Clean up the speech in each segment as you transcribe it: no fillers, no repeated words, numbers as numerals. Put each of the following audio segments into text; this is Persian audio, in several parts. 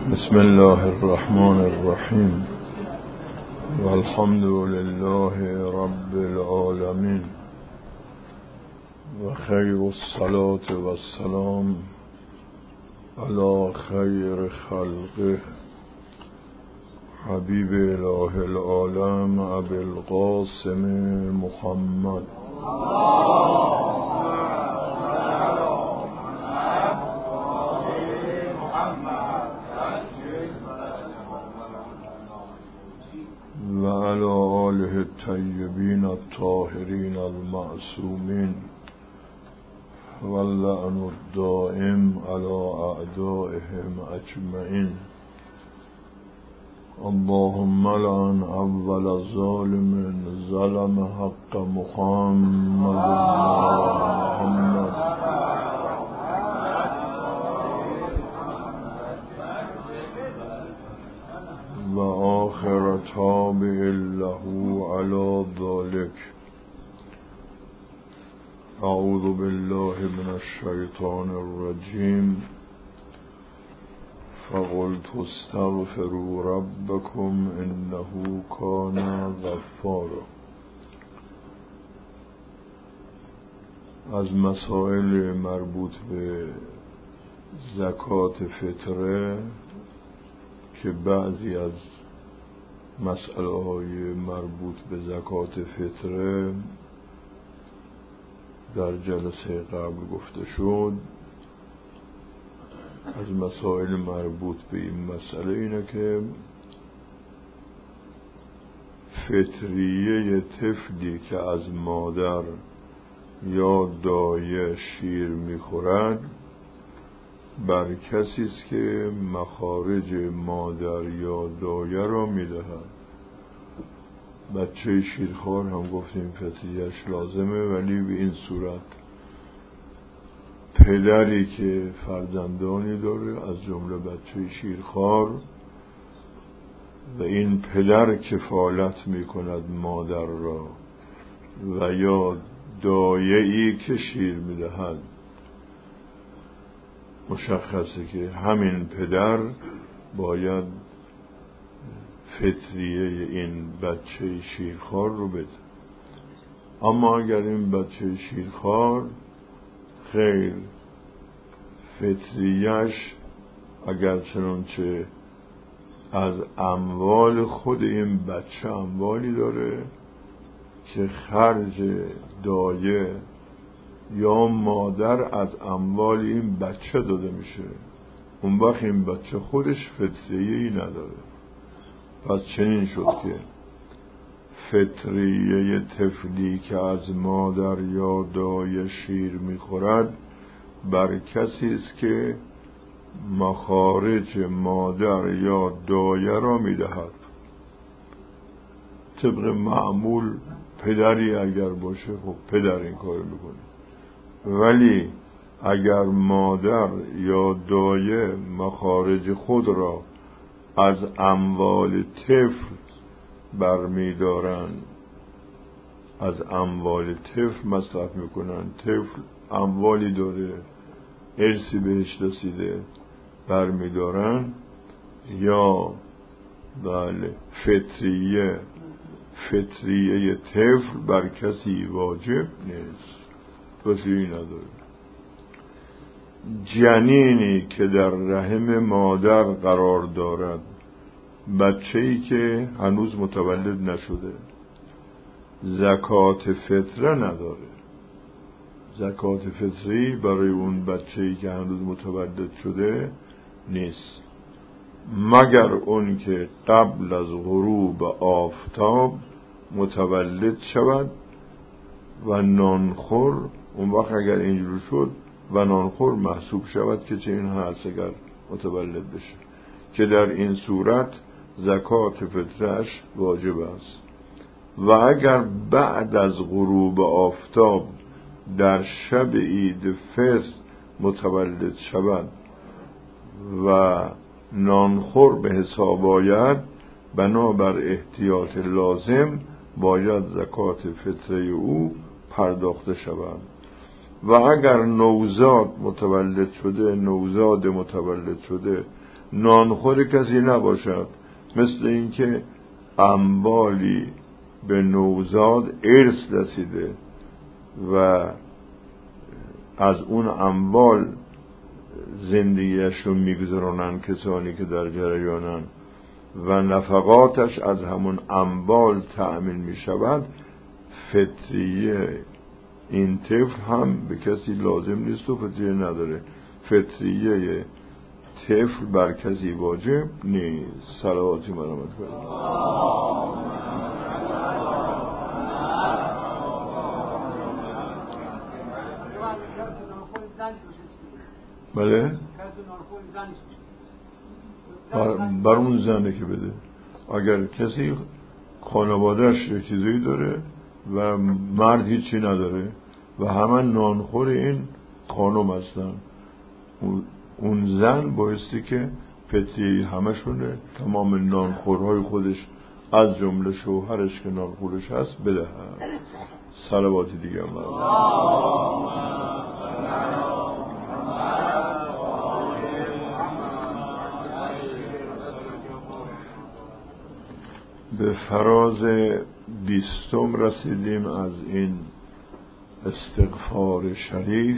بسم الله الرحمن الرحیم والحمد لله رب العالمین و خیر الصلاة و السلام علی خیر خلقه حبیب اله العالم ابی القاسم محمد و علی آله الطیبین الطاهرین المعصومین واللعن الدائم علی اعدائهم اجمعین. اللهم لعن اول ظالم ظلم حق محمد و آخر تابع له على ذلك. اعوذ بالله من الشیطان الرجیم. فقلت استغفروا ربكم انه كان غفارا. از مسائل مربوط به زکات فطره که بعضی از مسئله های مربوط به زکات فطره در جلسه قبل گفته شد، از مسائل مربوط به این مسئله اینه که فطریه طفلی که از مادر یا دایه شیر میخورد بر کسی است که مخارج مادر یا دایه را میدهد. بچه شیرخوار هم گفتیم فطریهش لازمه، ولی به این صورت پدری که فرزندانی داره از جمله بچه شیرخوار و این پدر کفالت میکند مادر را و یا دایه‌ای که شیر میدهد، مشخصه که همین پدر باید فطریه این بچه شیرخوار رو بده. اما اگر این بچه شیرخوار خیر فطریهش اگر چنانچه از اموال خود این بچه اموالی داره که خرج دایه یا مادر از اموال این بچه داده میشه، اون وقت این بچه خودش فطریه‌ای نداره. پس چنین شد که فطریه طفلی که از مادر یا دایه شیر میخورد بر کسی است که مخارج مادر یا دایه را میدهد. طبق معمول پدری اگر باشه خب پدر این کار میکنه، ولی اگر مادر یا دایه مخارج خود را از اموال طفل برمیدارن، از اموال طفل مصرف میکنن، طفل اموالی داره ارثی بهش رسیده برمیدارن، یا بله فطریه طفل بر کسی واجب نیست، فطریه نداره. جنینی که در رحم مادر قرار دارد، بچه‌ای که هنوز متولد نشده، زکات فطره نداره. زکات فطری برای اون بچه‌ای که هنوز متولد شده نیست، مگر اون که قبل از غروب آفتاب متولد شود و نانخور. اون وقت اگر اینجور شد و نانخور محسوب شود که چه این هست اگر متولد بشه، که در این صورت زکات فطرش واجب است. و اگر بعد از غروب آفتاب در شب عید فطر متولد شود و نانخور به حساب آید، بنابر احتیاط لازم باید زکات فطره او پرداخته شود. و اگر نوزاد متولد شده نانخور کسی نباشد، مثل اینکه اموالی به نوزاد ارث رسیده و از اون اموال زندگیشون میگذرونن کسانی که در جریانن و نفقاتش از همون اموال تأمین میشود، فطریه این طفل هم به کسی لازم نیست و فطریه نداره. فطریه طفل بر کسی واجب نیست. صلواتی مرحمت کنید. بله بر اون زنه که بده. اگر کسی خانوادهش یه چیزی داره و مرد هیچی نداره و همه نانخور این خانم هستن، اون زن بایستی که فطری همشونه تمام نانخورهای خودش از جمله شوهرش که نانخورش هست بدهد. صلواتی دیگه به فراز 20 رسیدیم از این استغفار شریف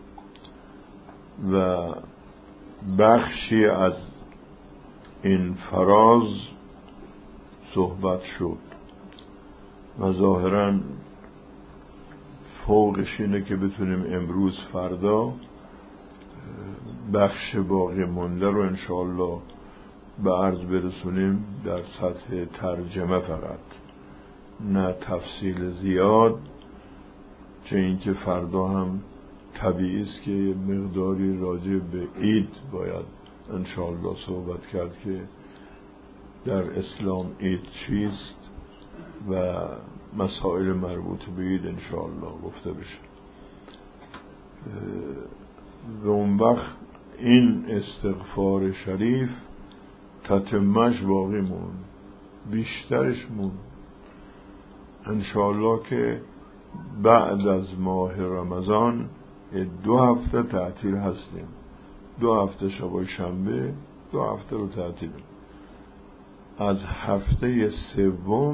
و بخشی از این فراز صحبت شد و ظاهراً فوقش اینه که بتونیم امروز فردا بخش باقی مونده رو انشاءالله به عرض برسونیم در سطح ترجمه فقط، نه تفصیل زیاد، چه اینکه فردا هم طبیعی است که یه مقداری راجع به عید باید انشاءالله صحبت کرد که در اسلام عید چیست و مسائل مربوط به عید انشاءالله گفته بشه. و اون وقت این استغفار شریف تتمش باقی مون، بیشترش مون انشاءالله که بعد از ماه رمضان 2 هفته تعطیل هستیم، 2 هفته شبای شنبه، 2 هفته رو تعطیل. از هفته 3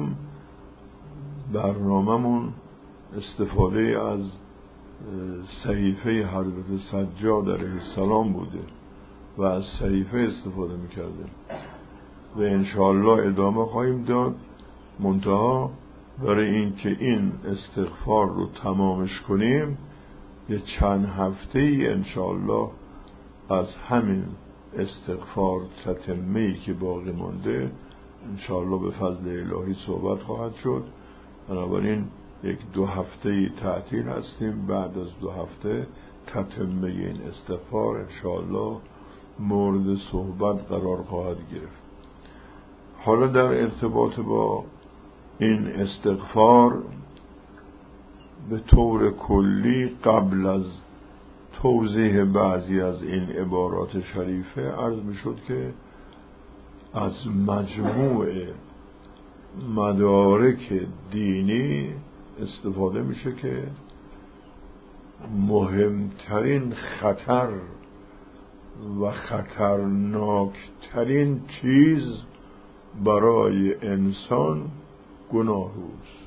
برنامه‌مون استفاده از صحیفه حضرت سجاد علیه السلام بوده و از صحیفه استفاده میکردیم و انشاءالله ادامه خواهیم داد. منتها برای این که این استغفار رو تمامش کنیم یه چند هفته ای انشاءالله از همین استغفار تتمه‌ای که باقی مانده انشاءالله به فضل الهی صحبت خواهد شد. بنابراین 1-2 هفته ای تعطیل هستیم، بعد از 2 هفته تتمه این استغفار انشاءالله مورد صحبت قرار خواهد گرفت. حالا در ارتباط با این استغفار به طور کلی قبل از توضیح بعضی از این عبارات شریفه عرض می شد که از مجموع مدارک دینی استفاده میشه که مهمترین خطر و خطرناکترین چیز برای انسان گناه است.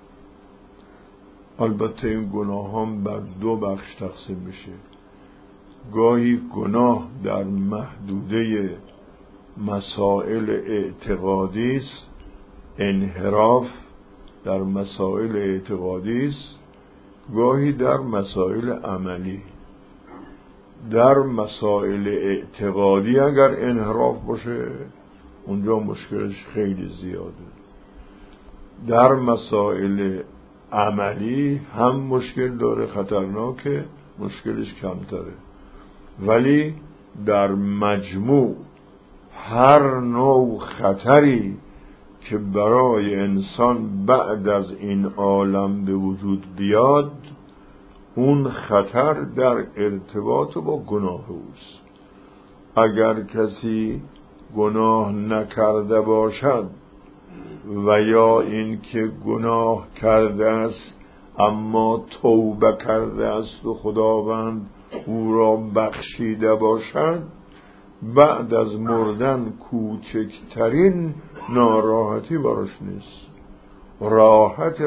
البته این گناه هم بر 2 بخش تقسیم میشه. گاهی گناه در محدوده مسائل اعتقادی است، انحراف در مسائل اعتقادی است، گاهی در مسائل عملی. در مسائل اعتقادی اگر انحراف باشه اونجا مشکلش خیلی زیاده. در مسائل عملی هم مشکل داره، خطرناکه، مشکلش کمتره. ولی در مجموع هر نوع خطری که برای انسان بعد از این عالم به وجود بیاد اون خطر در ارتباط با گناه اوست. اگر کسی گناه نکرده باشد و یا این که گناه کرده است اما توبه کرده است و خداوند او را بخشیده باشد، بعد از مردن کوچکترین ناراحتی براش نیست. راحت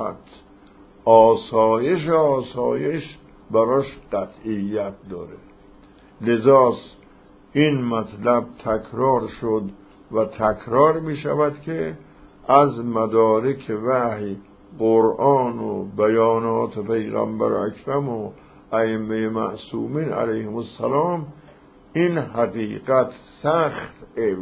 آسایش براش قطعیت داره. لذاست این مطلب تکرار شد و تکرار می شود که از مدارک وحی، قرآن و بیانات پیغمبر اکرم و ائمه معصومین علیهم السلام این حقیقت سخت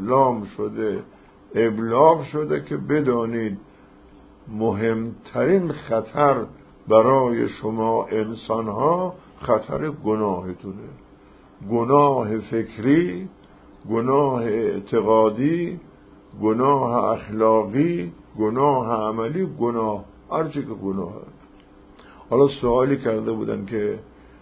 ابلاغ شده که بدانید مهمترین خطر برای شما انسانها خطر گناهتونه. گناه فکری، گناه اعتقادی، گناه اخلاقی، گناه عملی، گناه هرچی که گناه. حالا سوالی کرده بودن که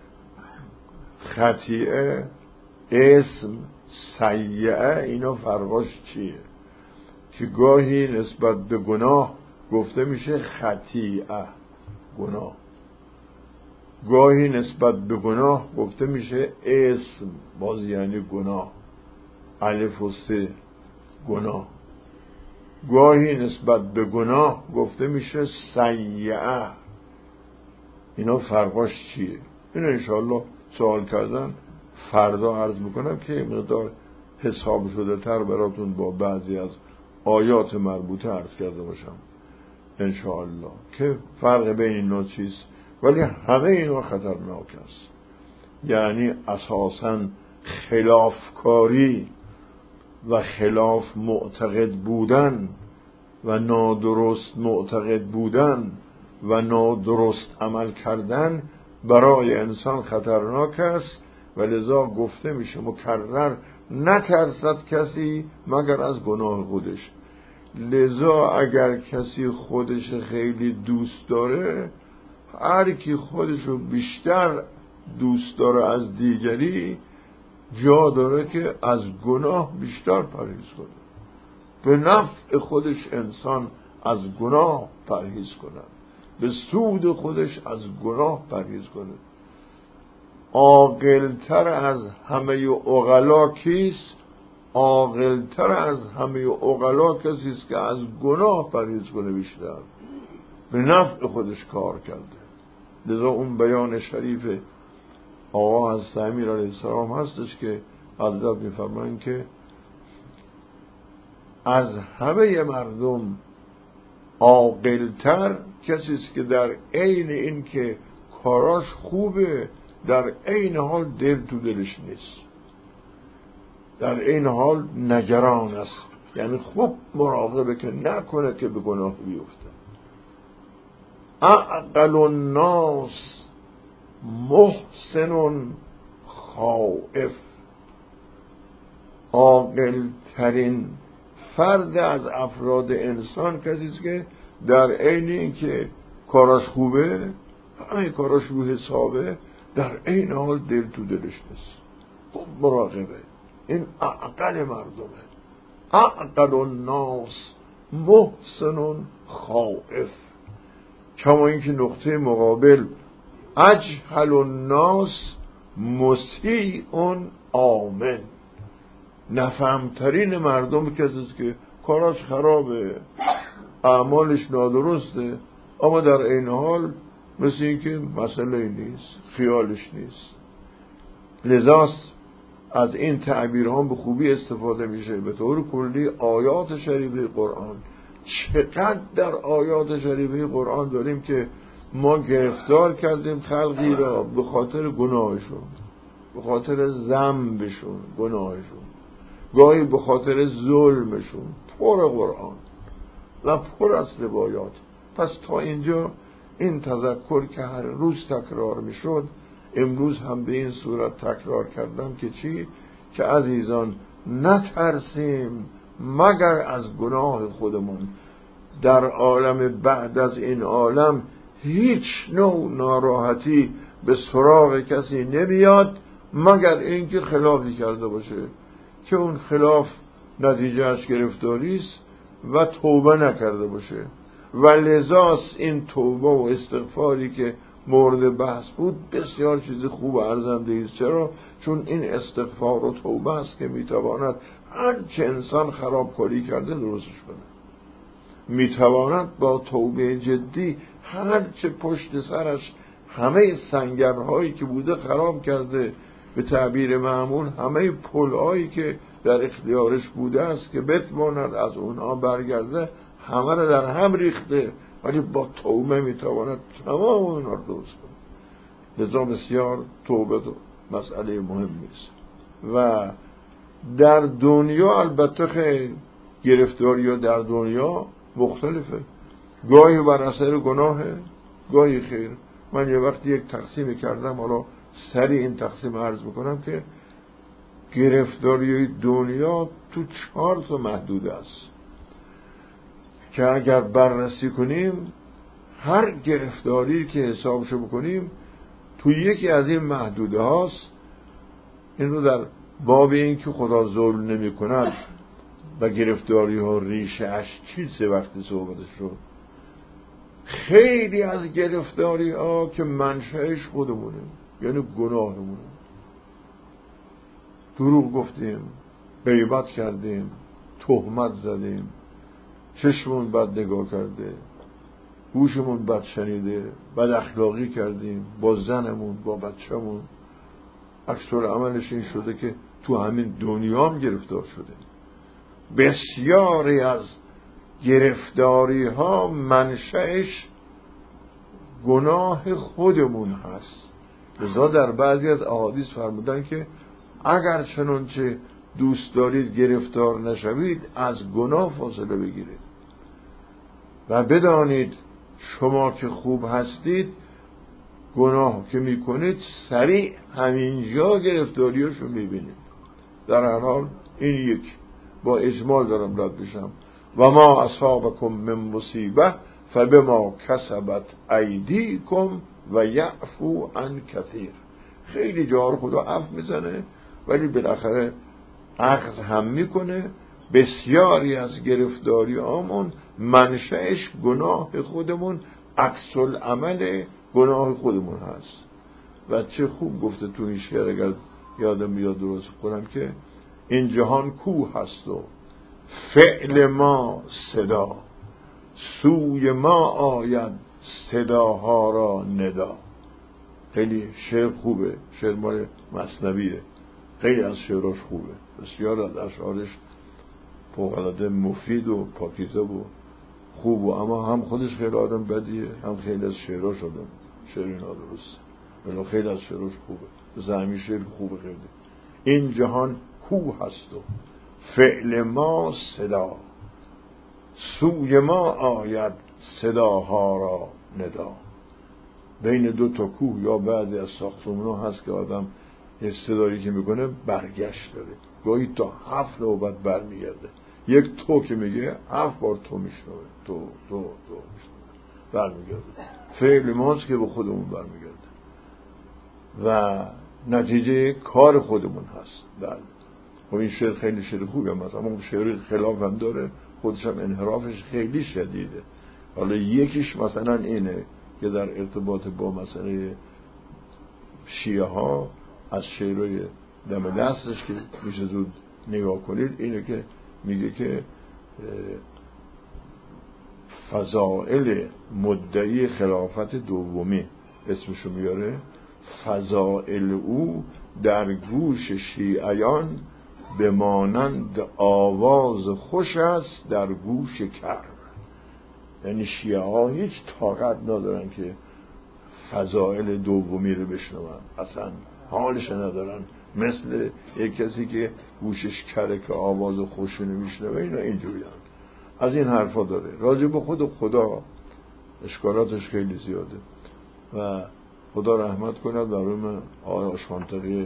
خطیئه، اسم، سیئه اینا فرقاش چیه؟ که گاهی نسبت به گناه گفته میشه خطیئه، گناه. گاهی نسبت به گناه گفته میشه اسم، باز یعنی گناه، الف و سه، گناه. گاهی نسبت به گناه گفته میشه سیئه. اینا فرقاش چیه؟ اینو انشاءالله سوال کردن فردا عرض میکنم که مقدار حساب شده تر براتون با بعضی از آیات مربوطه عرض کرده باشم انشاءالله که فرق بین اینا چیست. ولی همه اینا خطرناک است. یعنی اساساً خلافکاری و خلاف معتقد بودن و نادرست معتقد بودن و نادرست عمل کردن برای انسان خطرناک است و لذا گفته میشه مکرر نترسد کسی مگر از گناه خودش. لذا اگر کسی خودش خیلی دوست داره، هر کی خودشو بیشتر دوست داره از دیگری، جا داره که از گناه بیشتر پرهیز کنه. به نفع خودش انسان از گناه پرهیز کنه، به سود خودش از گناه پرهیز کنه. عاقل‌تر از همه عقلا کیست؟ عاقل‌تر از همه عقلا کسی است که از گناه پرهیز کنه بیشتر، به نفع خودش کار کرده. لذا اون بیان شریف آقا حضرت امیر علیه السلام هستش که حضرت می‌فرمایند که از همه مردم عاقل‌تر کسی است که در عین این که کاراش خوبه در عین حال دل تو دلش نیست، در عین حال نگران است، یعنی خوب مراقبه که نکنه که به گناه بیفته. اعقل الناس محسن خائف. عاقل ترین فرد از افراد انسان کسی است که در عین این که کاراش خوبه، همه کاراش رو حسابه، در عین حال دل تو دلش نیست، خوب مراقبه. این اعقل مردمه. اعقل الناس محسن خائف. کما اینکه نقطه مقابل اجهل الناس مسیء آمن. نفهمترین مردم کسی است که کاراش خرابه، اعمالش نادرسته، اما در این حال مثل این که مسئله نیست، خیالش نیست. لذاست از این تعبیرها به خوبی استفاده میشه. به طور کلی آیات شریفه قرآن، چقدر در آیات شریفه قرآن داریم که ما گرفتار کردیم خلقی را به خاطر گناهشون، به خاطر ذنبشون، گناهشون، گاهی به خاطر ظلمشون. پر قرآن و پر از روایات. پس تا اینجا این تذکر که هر روز تکرار میشد، امروز هم به این صورت تکرار کردم که چی؟ که عزیزان نترسیم مگر از گناه خودمون. در عالم بعد از این عالم هیچ نوع ناراحتی به سراغ کسی نمیاد مگر اینکه خلافی کرده باشه که اون خلاف نتیجهش گرفتاری است و توبه نکرده باشه. و لذاست این توبه و استغفاری که مورد بحث بود بسیار چیز خوب و ارزنده است. چرا؟ چون این استغفار و توبه است که میتواند هر چه انسان خرابکاری کرده درستش کنه. میتواند با توبه جدی هر چه پشت سرش همه سنگرهایی که بوده خراب کرده، به تعبیر معمول همه پلهایی که در اختیارش بوده است که بتواند از اونها برگرده همه را در هم ریخته، ولی با توبه میتواند تمام اونها رو درست کنه. لذا بسیار توبه مسئله مهمی است. و در دنیا البته خیلی گرفتاری در دنیا مختلفه، گاهی بر اثر گناهه، گاهی خیر. من یه وقتی یک تقسیم کردم، حالا سریع این تقسیم عرض میکنم که گرفتاری دنیا تو 4 محدوده است که اگر بررسی کنیم هر گرفتاری که حسابشو بکنیم تو یکی از این محدوده هاست. این رو در باب این که خدا ظلم نمی کند و گرفتاری ها ریشه اش چیزه وقتی صحبتش شد. خیلی از گرفتاری ها که منشأش خودمونه، یعنی گناهمونه. دروغ گفتیم، غیبت کردیم، تهمت زدیم، چشمون بد نگاه کرده، گوشمون بد شنیده، بد اخلاقی کردیم با زنمون، با بچه‌مون. اکثر عملش این شده که تو همین دنیا هم گرفتار شده. بسیاری از گرفتاری ها منشأش گناه خودمون هست. لذا در بعضی از احادیث فرمودن که اگر چنانچه دوست دارید گرفتار نشوید از گناه فاصله بگیرید و بدانید شما که خوب هستید گناه که میکنید سریع همینجا گرفتاریاشو میبینید. در هر حال این یک با اجمال دارم رد بشم. و ما اصابکم من مصیبه فبما کسبت ایدیکم و یعفو عن کثیر. خیلی جا رو خدا عفو میزنه ولی بالاخره اخذ هم میکنه. بسیاری از گرفتاری آمون منشأش گناه خودمون، عکس العمل گناه خودمون هست. و چه خوب گفته تو این شعر، اگر یادم بیاد درست کنم، که این جهان کوه هست و فعل ما صدا، سوی ما آید صداها را ندا. خیلی شعر خوبه، شعر مال مثنویه، خیلی از شعراش خوبه، بسیار از اشعارش فوق‌العاده مفید و پاکیزه و خوب و اما هم خودش خیلی آدم بدیه، هم خیلی از شعراش آدم شعری نادرست، ولی خیلی از شعراش خوبه. مثل همین شعر خوبه خیلی. این جهان کوه هست و فعل ما صدا، سوی ما آید صداها را ندا. بین 2 کوه یا بعضی از ساختمان‌ها هست که آدم یه صدایی که میکنه برگشت داره، گاهی تا 7 نوبت برمیگرده. یک تو که میگه 7 بار تو میشنوه، تو برمیگرده. فعل ماست که به خودمون برمیگرده و نتیجه کار خودمون هست. بله. و این شعر خیلی شعر خوبه، مثلا اون شعر خلاف هم داره، خودش هم انحرافش خیلی شدیده. حالا یکیش مثلا اینه که در ارتباط با مسئله شیعه ها از شعرهای دم دستش که میشه زود نگاه کنید، اینه که میگه که فضائل مدعی خلافت دومی اسمشو میاره، فضائل او در گوش شیعیان بمانند آواز خوش است در گوش کر. یعنی شیعه ها هیچ طاقت ندارن که فضائل دومی رو بشنون، اصلا حالش ندارن، مثل یک کسی که گوشش کره که آواز خوش نمیشنوه. اینا اینجوری هم. از این حرفا داره. راجع به خدا اشکالاتش خیلی زیاده و خدا رحمت کند برای آقای آشخانطقی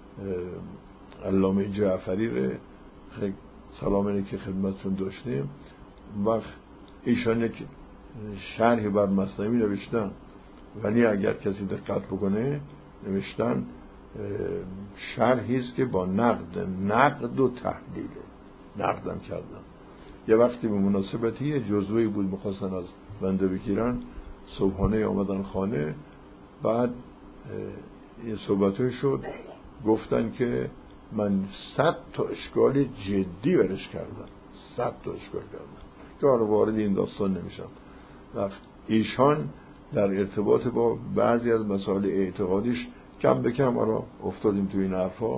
علامه جعفری رو خیلی سلام اینه که خدمتتون داشتیم. وقت ایشان یک شرحی بر مثنوی نوشتن، ولی اگر کسی دقت بکنه نوشتن شرحی است که با نقد و تحلیله، نقدم کردن. یه وقتی به مناسبتی یه جزوهی بود میخواستن از بنده بگیرن، صبحانه آمدن خانه، بعد این صحبت‌های شد، گفتن که من 100 تا اشکال جدی برش کردم، 100 تا اشکال کردم که حالا وارد این داستان نمیشم. و ایشان در ارتباط با بعضی از مسائل اعتقادیش کم به کم حالا افتادیم تو این حرفا،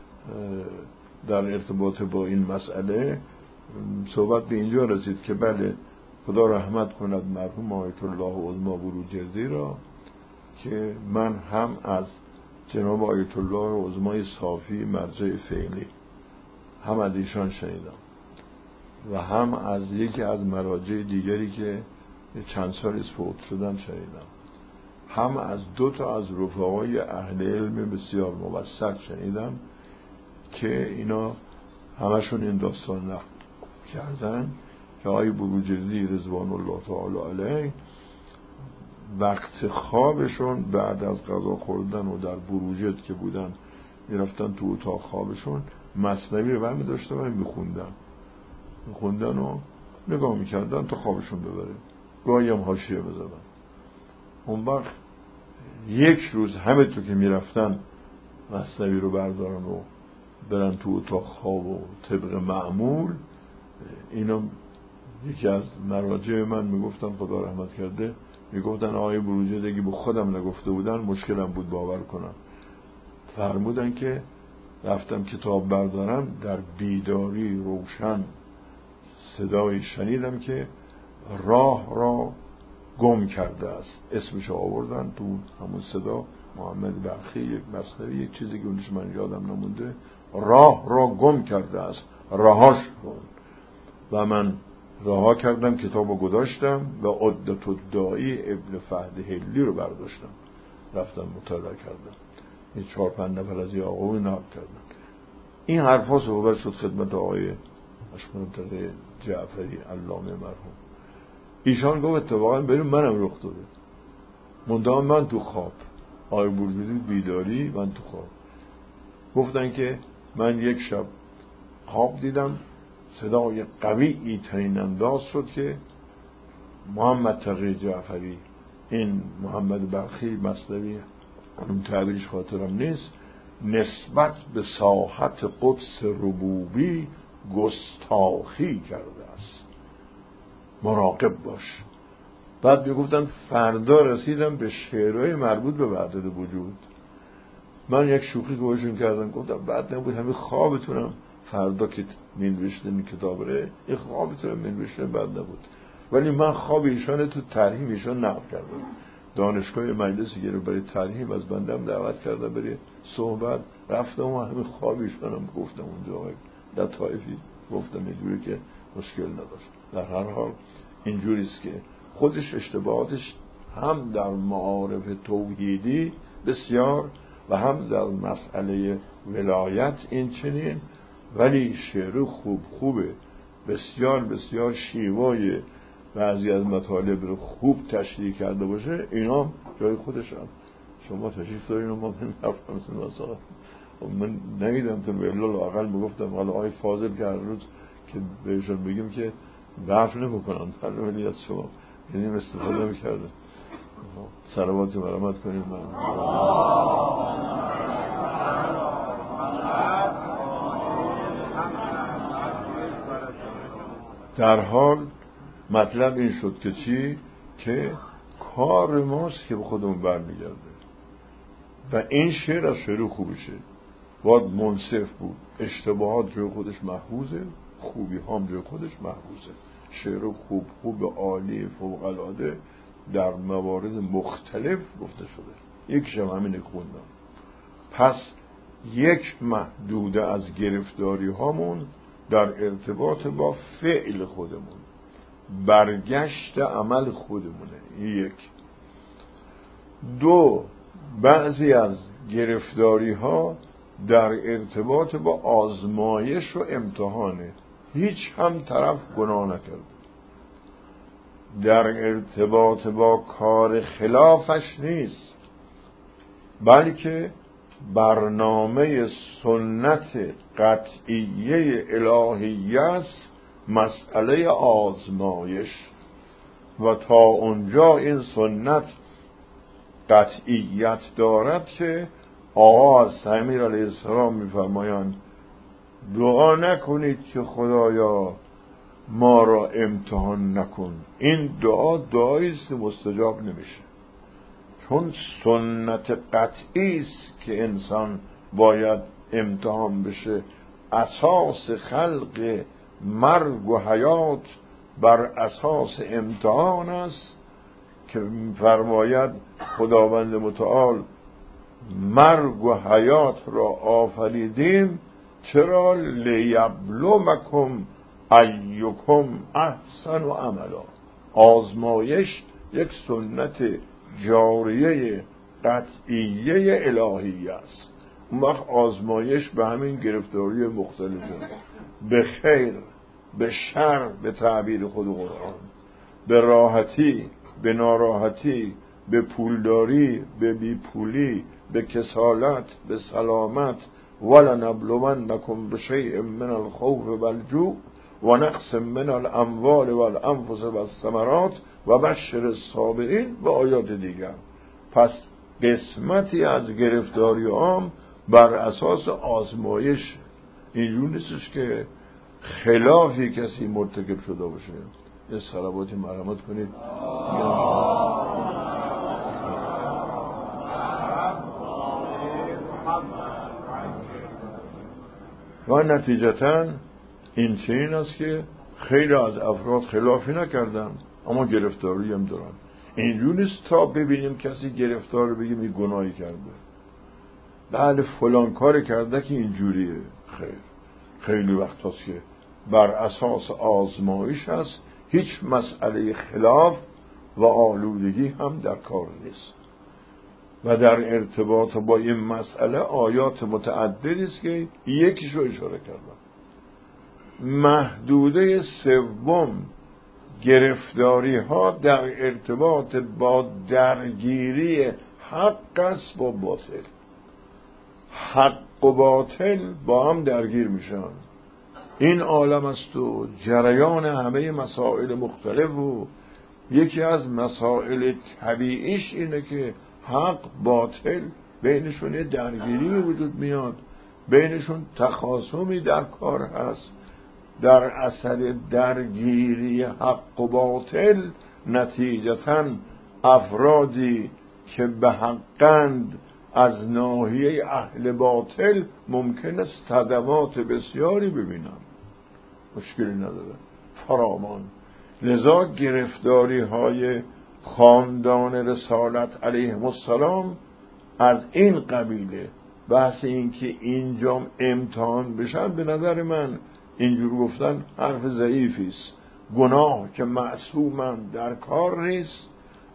در ارتباط با این مسئله صحبت به اینجا رسید که بله خدا رحمت کند مرحوم آیت الله عظما بروجردی را که من هم از جناب آیت الله عظمای صافی مرجع فعلی هم از ایشان شنیدم و هم از یکی از مراجع دیگری که چند سال فوت شدن شنیدم، هم از 2 تا از رفقای اهل علم بسیار موثق شنیدم که اینا همشون این داستان نقل کردن که آقای بروجردی رضوان الله تعالی علیه وقت خوابشون بعد از غذا خوردن و در بروجرد که بودن میرفتن تو اتاق خوابشون مثنوی رو برمی داشتن و میخوندن و نگاه میکردن تا خوابشون ببره، گاهی هم حاشیه بزدن. اون وقت یک روز همه تو که میرفتن مثنوی رو بردارن و برن تو اتاق خواب و طبق معمول، اینا یکی از مراجع من میگفتن خدا رحمت کرده، میگفتن آقای بروجردی اگه به خودم نگفته بودن مشکلم بود باور کنم. فرمودن که رفتم کتاب بردارم، در بیداری روشن صدایی شنیدم که راه را گم کرده است، اسمش آوردن تو همون صدا محمد بلخی، یک مثنوی یک چیزی که اونش من یادم نمونده، راه را گم کرده است رهاش کن. و من رها کردم، کتابو گذاشتم و عدت الداعی ابن فهد هلی رو برداشتم رفتم مطالعه کردم. این 4-5 نفر از آقای نقل کردن. این حرفا صحبت شد خدمت آقای اشمنطقه جعفری علامه مرحوم. ایشان گفت اتفاقا بریم منم رخ داده، مندام من تو خواب، آقای بروجردی بیداری، من تو خواب. گفتن که من یک شب خواب دیدم صدای قوی ترین انداز شد که محمد تقی جعفری، این محمد بلخی مثنوی اون تعبیرش خاطرم نیست، نسبت به ساحت قدس ربوبی گستاخی کرده است، مراقب باش. بعد میگفتن فردا رسیدم به شعرهای مربوط به وحدت وجود. من یک شوخی گوشون کردم، گفتم بعد نبود همین خوابتونم فردا که منوشتم این کتاب ره، این خوابتونم منوشتم بعد نبود. ولی من خواب ایشان تو ترحیم ایشان نقل کردم، دانشگاه مجلسی که رو برای ترحیم از بندم دعوت کردم برای صحبت، رفتم و همین خواب ایشانم گفتم اونجا در طایفی گفتم، اینجوری که مشکل نداشت. در هر حال اینجوریست که خودش اشتباهاتش هم در معارف توحیدی بسیار و هم در مسئله ولایت این چنین، ولی شعر خوبه، بسیار بسیار شیوای بعضی از مطالب رو خوب تشریح کرده باشه، اینا جای خودش هم. شما تشریف دارین و ما نفرمتون واسه من نمیدم تون به الله لااقل میگفتم حالا آقای فاضل که هر روز که بهشون بگیم که برف نمیکنن، ولی از شما یعنی استفاده میکرده. صلوات مرحمت کنیم. در حال مطلب این شد که چی؟ که کار ماست که به خودمون برمیگرده و این شعر از شعر خوبشه، باید منصف بود، اشتباهات جای خودش محفوظه، خوبی هم جای خودش محفوظه. شعر خوب عالی فوق‌العاده در موارد مختلف گفته شده، یکیش هم همینه خوندم. پس یک محدوده از گرفتاری هامون در ارتباط با فعل خودمون، برگشت عمل خودمونه. یک. دو، بعضی از گرفتاری ها در ارتباط با آزمایش و امتحانه، هیچ هم طرف گناه نکرده، در ارتباط با کار خلافش نیست، بلکه برنامه سنت قطعیه الهیه است، مسئله آزمایش. و تا اونجا این سنت قطعیت دارد که آقا از امیر علیه السلام میفرمایند دعا نکنید که خدایا ما را امتحان نکن. این دعایی است که مستجاب نمیشه، چون سنت قطعی است که انسان باید امتحان بشه. اساس خلق مرگ و حیات بر اساس امتحان است که فرماید خداوند متعال مرگ و حیات را آفریدیم چرا؟ لیبلومکم ایکم احسن و عملا. آزمایش یک سنت جاریه قطعیه الهی است. اون وقت آزمایش به همین گرفتاری مختلفه، به خیر، به شر، به تعبیر خود قرآن، به راحتی، به ناراحتی، به پولداری، به بیپولی، به کسالت، به سلامت. ولنبلونکم بشیء من الخوف والجوع و نقص من الاموال والانفس والثمرات و بشر الصابرین و آیات دیگر. پس قسمتی از گرفتاری عام بر اساس آزمایش، اینجور نیستش که خلافی کسی مرتکب شده باشه. یه صلواتی مرحمت کنید. و نتیجتاً این چنین است که خیلی از افراد خلافی نکردن اما گرفتاری هم دارن. اینجور نیست تا ببینیم کسی گرفتار بگیم این گناهی کرده، بله فلان کار کرده که اینجوریه. خیلی وقت هست که بر اساس آزمایش هست، هیچ مسئله خلاف و آلودگی هم در کار نیست. و در ارتباط با این مسئله آیات متعددی است که یکیشو اشاره کردم. محدوده سوم گرفتاری ها در ارتباط با درگیری حق است با باطل. حق و باطل با هم درگیر میشن. این عالم است و جریان همه مسائل مختلف و یکی از مسائل طبیعیش اینه که حق باطل بینشون یه درگیری وجود میاد، بینشون تخاصمی در کار هست. در اثر درگیری حق و باطل نتیجتاً افرادی که به حقند از ناحیه اهل باطل ممکن است صدمات بسیاری ببینن، مشکلی نداره، فرامان. لذا گرفتاری های خاندان رسالت علیهم السلام از این قبیله. بحث این که اینجا امتحان بشن به نظر من اینجور گفتن حرف ضعیفی است. گناه که معصومن در کار نیست.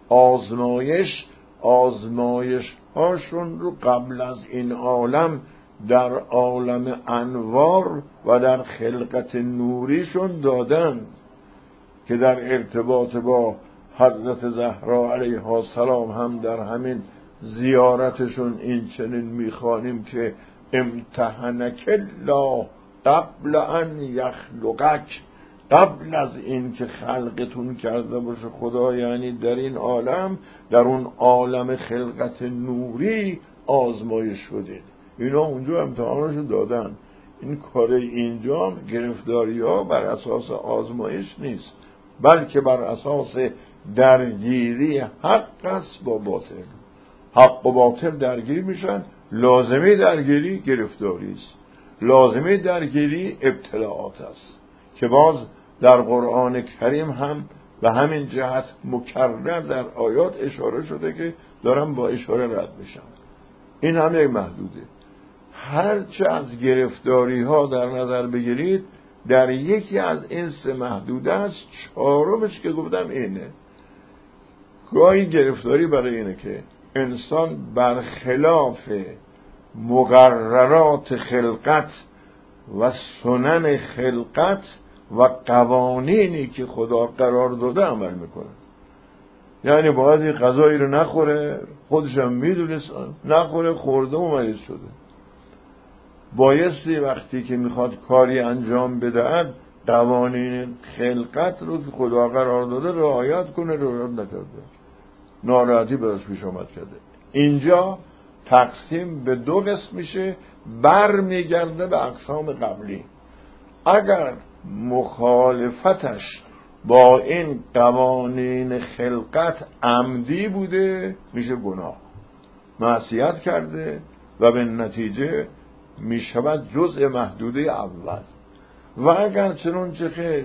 آزمایش هاشون رو قبل از این عالم در عالم انوار و در خلقت نوریشون دادن که در ارتباط با حضرت زهرا علیها السلام هم در همین زیارتشون این چنین میخوانیم که امتحنک الله قبل ان یخلقک. قبل از این که خلقتون کرده باشه خدا، یعنی در این عالم، در اون عالم خلقت نوری آزمایش شدید. اینا اونجا امتحانشو دادن. این کار اینجا گرفتاری ها بر اساس آزمایش نیست، بلکه بر اساس درگیری حق است با باطل. حق و باطل درگیر میشن. لازمه درگیری گرفتاری است، لازمه درگیری ابتلاعات است که باز در قرآن کریم هم به همین جهت مکرر در آیات اشاره شده که دارم با اشاره رد میشم. این هم یک محدوده. هرچه از گرفتاری ها در نظر بگیرید در یکی از این سه محدوده است. چهارمش که گفتم اینه. گاهی گرفتاری برای اینه که انسان برخلاف مقررات خلقت و سنن خلقت و قوانینی که خدا قرار داده عمل میکنه. یعنی باید این غذایی رو نخوره، خودش هم میدونست نخوره، خورده و مریض شده. بایستی وقتی که میخواد کاری انجام بدهد قوانین خلقت رو که خدا قرار داده رعایت کنه، رعایت نکرده. ناراحتی براش پیش آمد کرده. اینجا تقسیم به دو قسم میشه، برمیگرده به اقسام قبلی. اگر مخالفتش با این قوانین خلقت عمدی بوده میشه گناه، معصیت کرده و به نتیجه میشود جزء محدوده اول. و اگر چنانچه که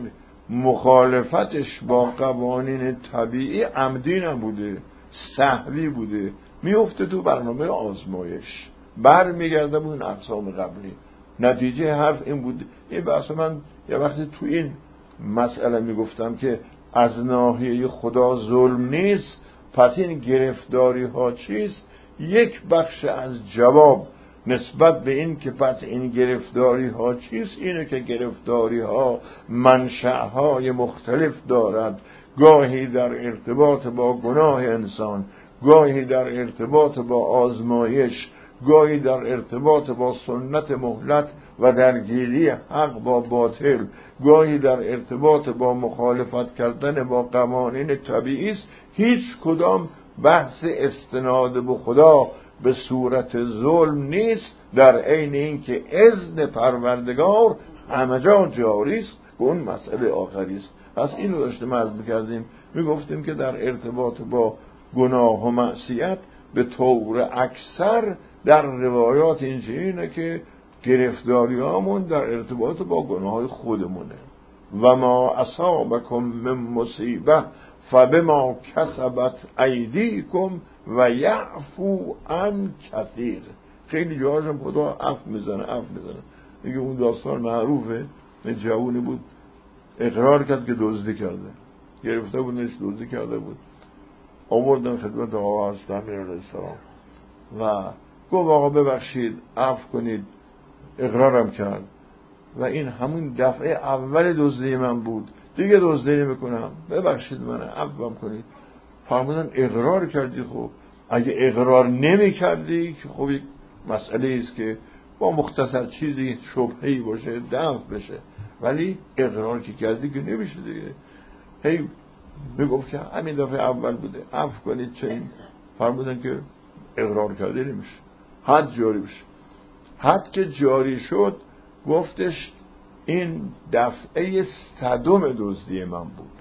مخالفتش با قوانین طبیعی عمدی نبوده، سهوی بوده، میفته تو برنامه آزمایش، برمیگرده به اون اقسام قبلی. نتیجه حرف این بود. این بحث من یه وقتی تو این مسئله میگفتم که از ناحیه خدا ظلم نیست، پس این گرفتاری ها چیست؟ یک بخش از جواب نسبت به این که پس این گرفتاری ها چیست اینه که گرفتاری ها منشأ-های مختلف دارد، گاهی در ارتباط با گناه انسان، گاهی در ارتباط با آزمایش، گاهی در ارتباط با سنت مهلت و درگیری حق با باطل، گاهی در ارتباط با مخالفت کردن با قوانین طبیعی است. هیچ کدام بحث استناد به خدا به صورت ظلم نیست، در عین اینکه اذن پروردگار همه جا جاری است و اون مسئله آخری است. پس اینو داشتیم عرض می‌کردیم، میگفتیم که در ارتباط با گناه و معصیت به طور اکثر در روایات اینجوریه که گرفتاریامون در ارتباط با گناه خودمونه. و ما اصابکم من مصیبه فبما کسبت ایدیکم و یعفو عن کثیر. خیلی جاهاشم خدا عفو میزنه. دیگه اون داستان معروفه، این جوونی بود اقرار کرد که دزدی کرده، گرفته بودنش دزدی کرده بود، آوردن خدمت آقا حضرت امیر علیه السلام و گفت آقا ببخشید عفو کنید، اقرارم کرد و این همون دفعه اول دزدی من بود، دیگه دزدی نمی‌کنم، ببخشید من، عفوم کنید. فرمودن اقرار کردی، خب اگه اقرار نمی‌کردی که خب یک مسئله است که با مختصر چیزی شبهه‌ای باشه دفع بشه، ولی اقرار که کردی که نمیشه دیگه. هی میگفت که همین دفعه اول بوده، عفو کنید. چه این؟ فرمودن که اقرار کرده نمیشه، حد جاری بشه. حد که جاری شد گفتش این دفعه 100 دزدی من بود،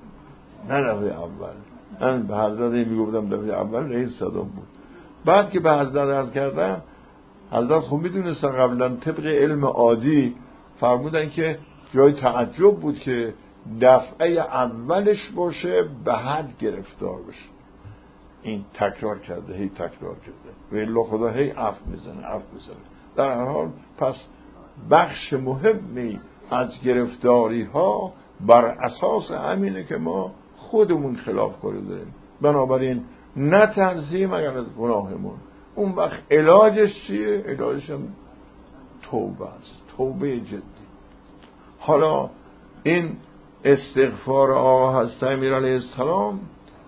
نه دفعه اول. من به حضرت میگفتم دفعه اول رئیس 100 بود. بعد که به حضرت عرض کردم، حضرت خب میدونستن قبلا طبق علم عادی، فرمودن که جای تعجب بود که دفعه اولش باشه به حد گرفتار بشه. این تکرار کرده، هی تکرار کرده و الا خدا هی عفو میزنه. در هر حال پس بخش مهمی از گرفتاری ها بر اساس همینه که ما خودمون خلاف کاری داریم. بنابراین نه تنظیم اگر از گناهمون. اون وقت علاجش چیه؟ علاجش هم توبه است، توبه جدی. حالا این استغفار آقا حضرت امیر علیه السلام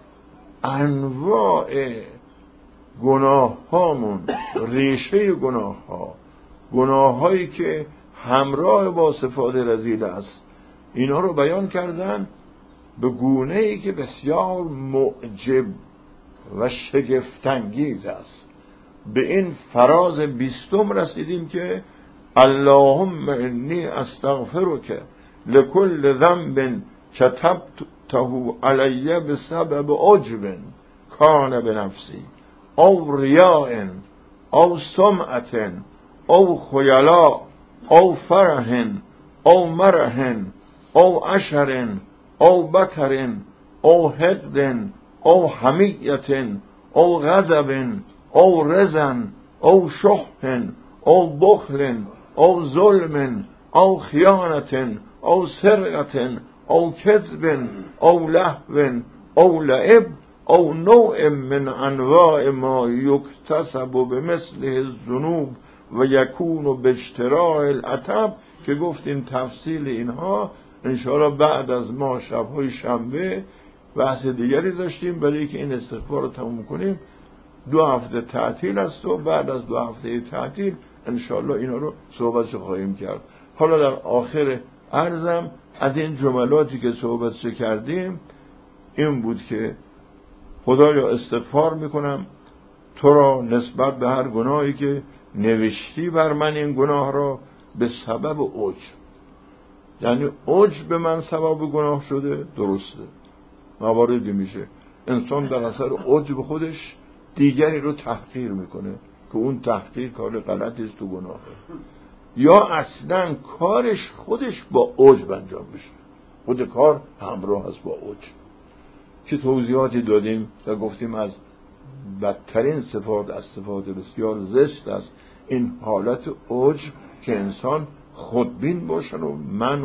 انواع گناه هامون، ریشه گناه هایی که همراه با صفات رذیل است، اینا رو بیان کردن به گونه ای که بسیار معجب و شگفت‌انگیز است. به این فراز 20 رسیدیم که اللهم انی استغفرک لكل ذنب كتبته علی بسبب عجب کان بنفسی او ریاء او سمعة او خیلاء او فرح او مرح او عشر او بطر او حقد او حمیة او غضب او رزن او شح او بخل او ظلم او خیانة او سرقة او کذب او لهو او لعب او نوع من انواع ما یکتسب بمثله الذنوب و یکون باجتراء العتب، که گفتیم تفصیل اینها انشاءالله بعد از ما شبهای شنبه بحث دیگری داشتیم. برای که این استغفار رو تموم کنیم 2 هفته تعطیل است و بعد از 2 هفته تعطیل انشاءالله اینا رو صحبتش خواهیم کرد. حالا در آخر عرضم از این جملاتی که صحبتش کردیم این بود که خدایا استغفار میکنم تو را نسبت به هر گناهی که نوشتی بر من این گناه را به سبب عجب. یعنی عجب به من سبب گناه شده. درسته، مواردی میشه انسان در اثر عجب خودش دیگری رو تحقیر میکنه که اون تحقیر کار غلطی است و گناهه، یا اصلا کارش خودش با عجب انجام بشه، خود کار همراه است با عجب، که توضیحاتی دادیم و گفتیم از بدترین صفات از صفات بسیار زشت است این حالت عجب که انسان خودبین باشن و من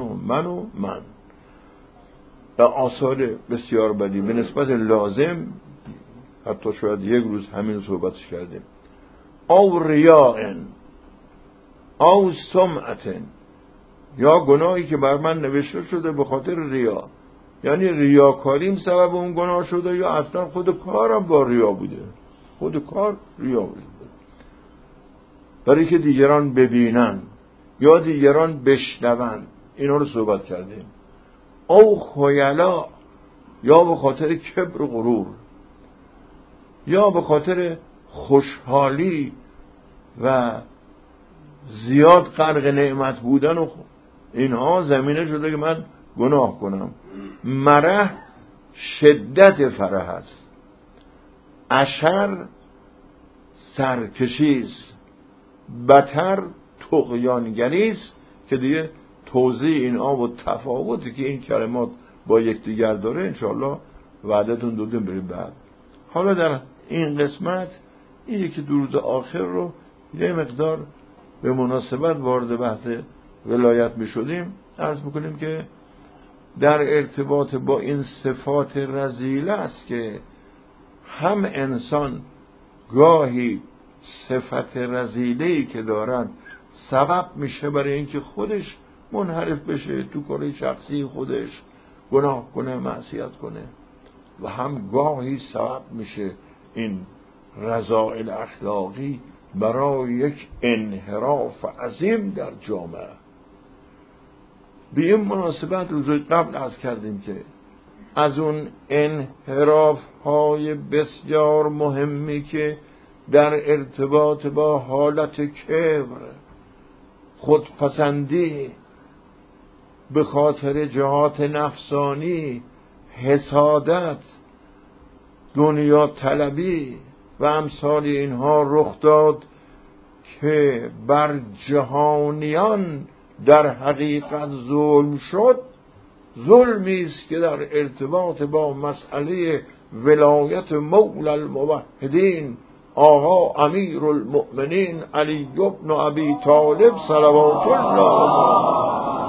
و آثار بسیار بدی به نسبت لازم. حتی شاید یک روز همین صحبتش کردیم. او ریاءن او سمعتن، یا گناهی که بر من نوشته شده به خاطر ریا، یعنی ریاکاریم سبب اون گناه شده، یا اصلا خود کارم با ریا بوده، خود کار ریا بوده، برای که دیگران ببینن یا دیگران بشنون. اینا رو صحبت کردیم. او خیلا، یا به خاطر کبر و غرور، یا به خاطر خوشحالی و زیاد غرق نعمت بودن و اینها زمینه شده که من گناه کنم. مرح شدت فرح است، اشر سرکشیست، بتر طغیانگریست، که دیگه توضیح اینها و تفاوتی که این کلمات با یکدیگر داره انشاءالله وعدتون دادیم بریم بعد. حالا در این قسمت این یکی دو روز آخر رو یه مقدار به مناسبت وارد بحث ولایت می شدیم عرض میکنیم که در ارتباط با این صفات رذیله است که هم انسان گاهی صفت رذیله‌ای که دارد سبب میشه برای اینکه خودش منحرف بشه، تو کار شخصی خودش گناه کنه، معصیت کنه، و هم گاهی سبب میشه این رذائل اخلاقی برای یک انحراف عظیم در جامعه. به این مناسبت روزهای قبل عرض کردیم که از اون انحراف های بسیار مهمی که در ارتباط با حالت کبر، خودپسندی، به خاطر جهات نفسانی، حسادت، دنیا طلبی و امثال اینها رخ داد که بر جهانیان در حقیقت ظلم شد، ظلمی است که در ارتباط با مسئله ولایت مولا الموحدین آقا امیر المؤمنین علی بن ابی طالب صلوات الله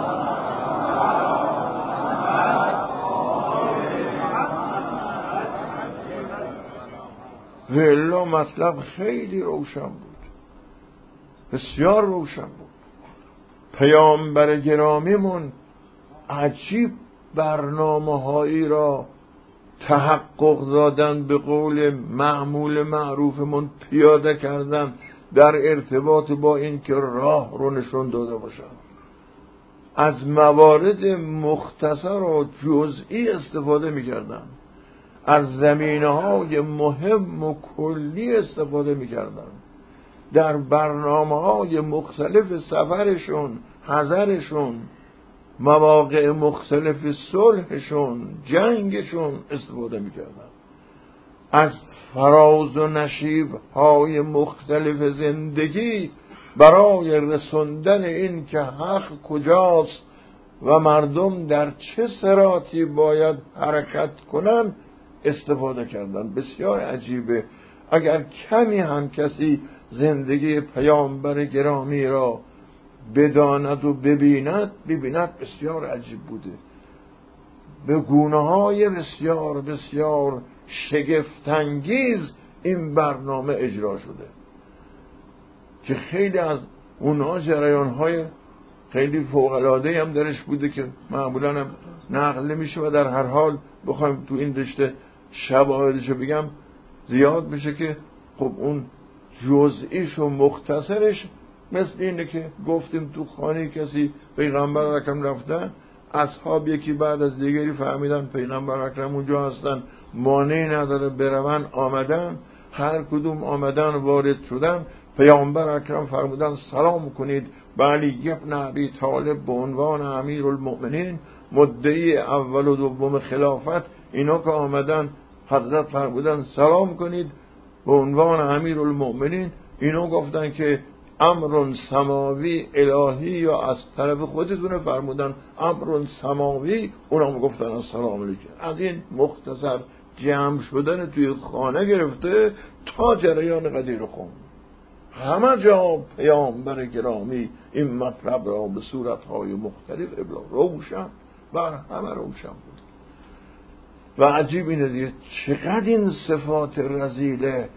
و الا مطلب خیلی روشن بود، بسیار روشن بود. پیامبر گرامیمون عجیب برنامه‌هایی را تحقق دادن، به قول معمول معروفمون پیاده کردن در ارتباط با این که راه رو نشون داده باشن. از موارد مختصر و جزئی استفاده می‌کردن، از زمینه‌های مهم و کلی استفاده می‌کردن، در برنامه‌های مختلف سفرشون، حضرشون، مواقع مختلف صلحشون، جنگشون استفاده می‌کردن، از فراز و نشیب‌های مختلف زندگی برای رسوندن این که حق کجاست و مردم در چه صراطی باید حرکت کنن استفاده کردن. بسیار عجیبه. اگر کمی هم کسی زندگی پیامبر گرامی را بداند و ببیند بسیار عجیب بوده. به گونه‌های بسیار بسیار شگفت‌انگیز این برنامه اجرا شده که خیلی از اونها جریان‌های خیلی فوق‌العاده‌ای هم درش بوده که معمولاً هم نقل نمیشه و در هر حال بخوایم تو این رشته شواهدشو بگم زیاد میشه که خب اون جزئیش و مختصرش مثل اینه که گفتیم تو خانه کسی پیغمبر رکم رفتن اصحاب یکی بعد از دیگری فهمیدن پیغمبر اکرم اونجا هستن، مانعی نداره برون، آمدن. هر کدوم آمدن وارد شدن، پیامبر اکرم فرمودن سلام کنید به علی ابن ابی طالب به عنوان امیرالمؤمنین، مدعی اول و دوم خلافت. اینا که آمدن حضرت فرمودن سلام کنید به عنوان امیرالمؤمنین. اینا گفتن که امر سماوی الهی یا از طرف خودتونه، فرمودن امر سماوی. اونا گفتن السلام علیکم. از این مختصر جمع شدن توی خانه گرفته تا جریان قدیر خون، همه جا پیامبر گرامی این مطلب را به صورتهای مختلف ابلاغ، روشن بر همه روشن بود. و عجیب اینه دیگه چقدر این صفات رذیله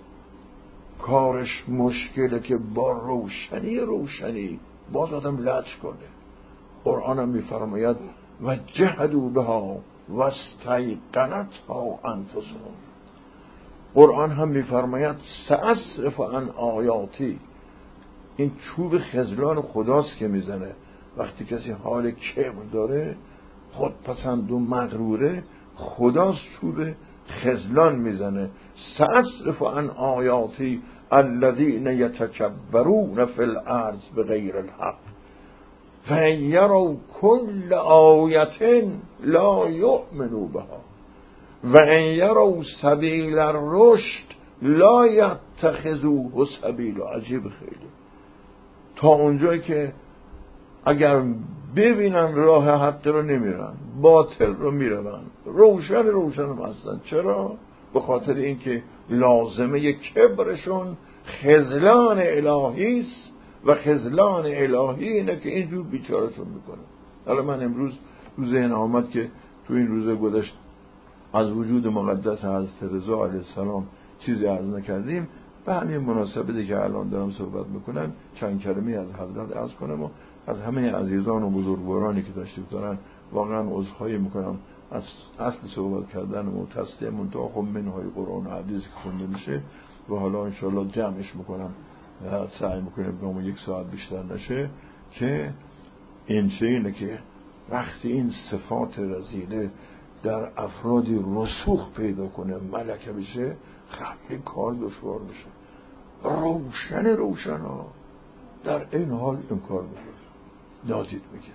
کارش مشکله که با روشنی باز آدم لج کنه. قرآن هم میفرماید و جهدوا بها و استیقنتها انفسهم. قرآن هم میفرماید سأصرف عن آیاتی. این چوب خذلان خداست که میزنه وقتی کسی حال کبر داره، خودپسند و مغروره، خداست چوب خذلان میزنه. سأصرف عن آیاتی الذین یتکبرون فی الارض بغیر الحق فإن یروا کل آیة لا یؤمنوا بها وإن یروا سبیل الرشد لا یتخذوه سبیلا. عجیب خیلی، تا اونجایی که اگر ببینن راه حق رو نمیرن، باطل رو میرن، روشن هم هستن. چرا؟ به خاطر اینکه لازمه کبرشون خذلان الهی است و خذلان الهی اینه که اینجور بیچارهشون میکنه. حالا من امروز تو ذهن آمد که تو این روزه گذشت از وجود مقدس حضرت رضا علیه السلام چیزی عرض نکردیم. به همین مناسبتی که الان دارم صحبت میکنم چند کلمه از حضرت عرض کنم و از همه عزیزان و بزرگوارانی که تشریف دارن واقعا عذرخواهی میکنم از اصل صحبت کردن و تصدیه منتها خب منهای قرآن و حدیث که خونده میشه و حالا انشاءالله جمعش میکنم، سعی میکنم به اون 1 ساعت بیشتر نشه. که این چه اینه که وقتی این صفات رذیله در افرادی رسوخ پیدا کنه، ملکه بشه، خیلی کار دشوار میشه. روشن ها در این حال این کار میکنه، نادید میگیره.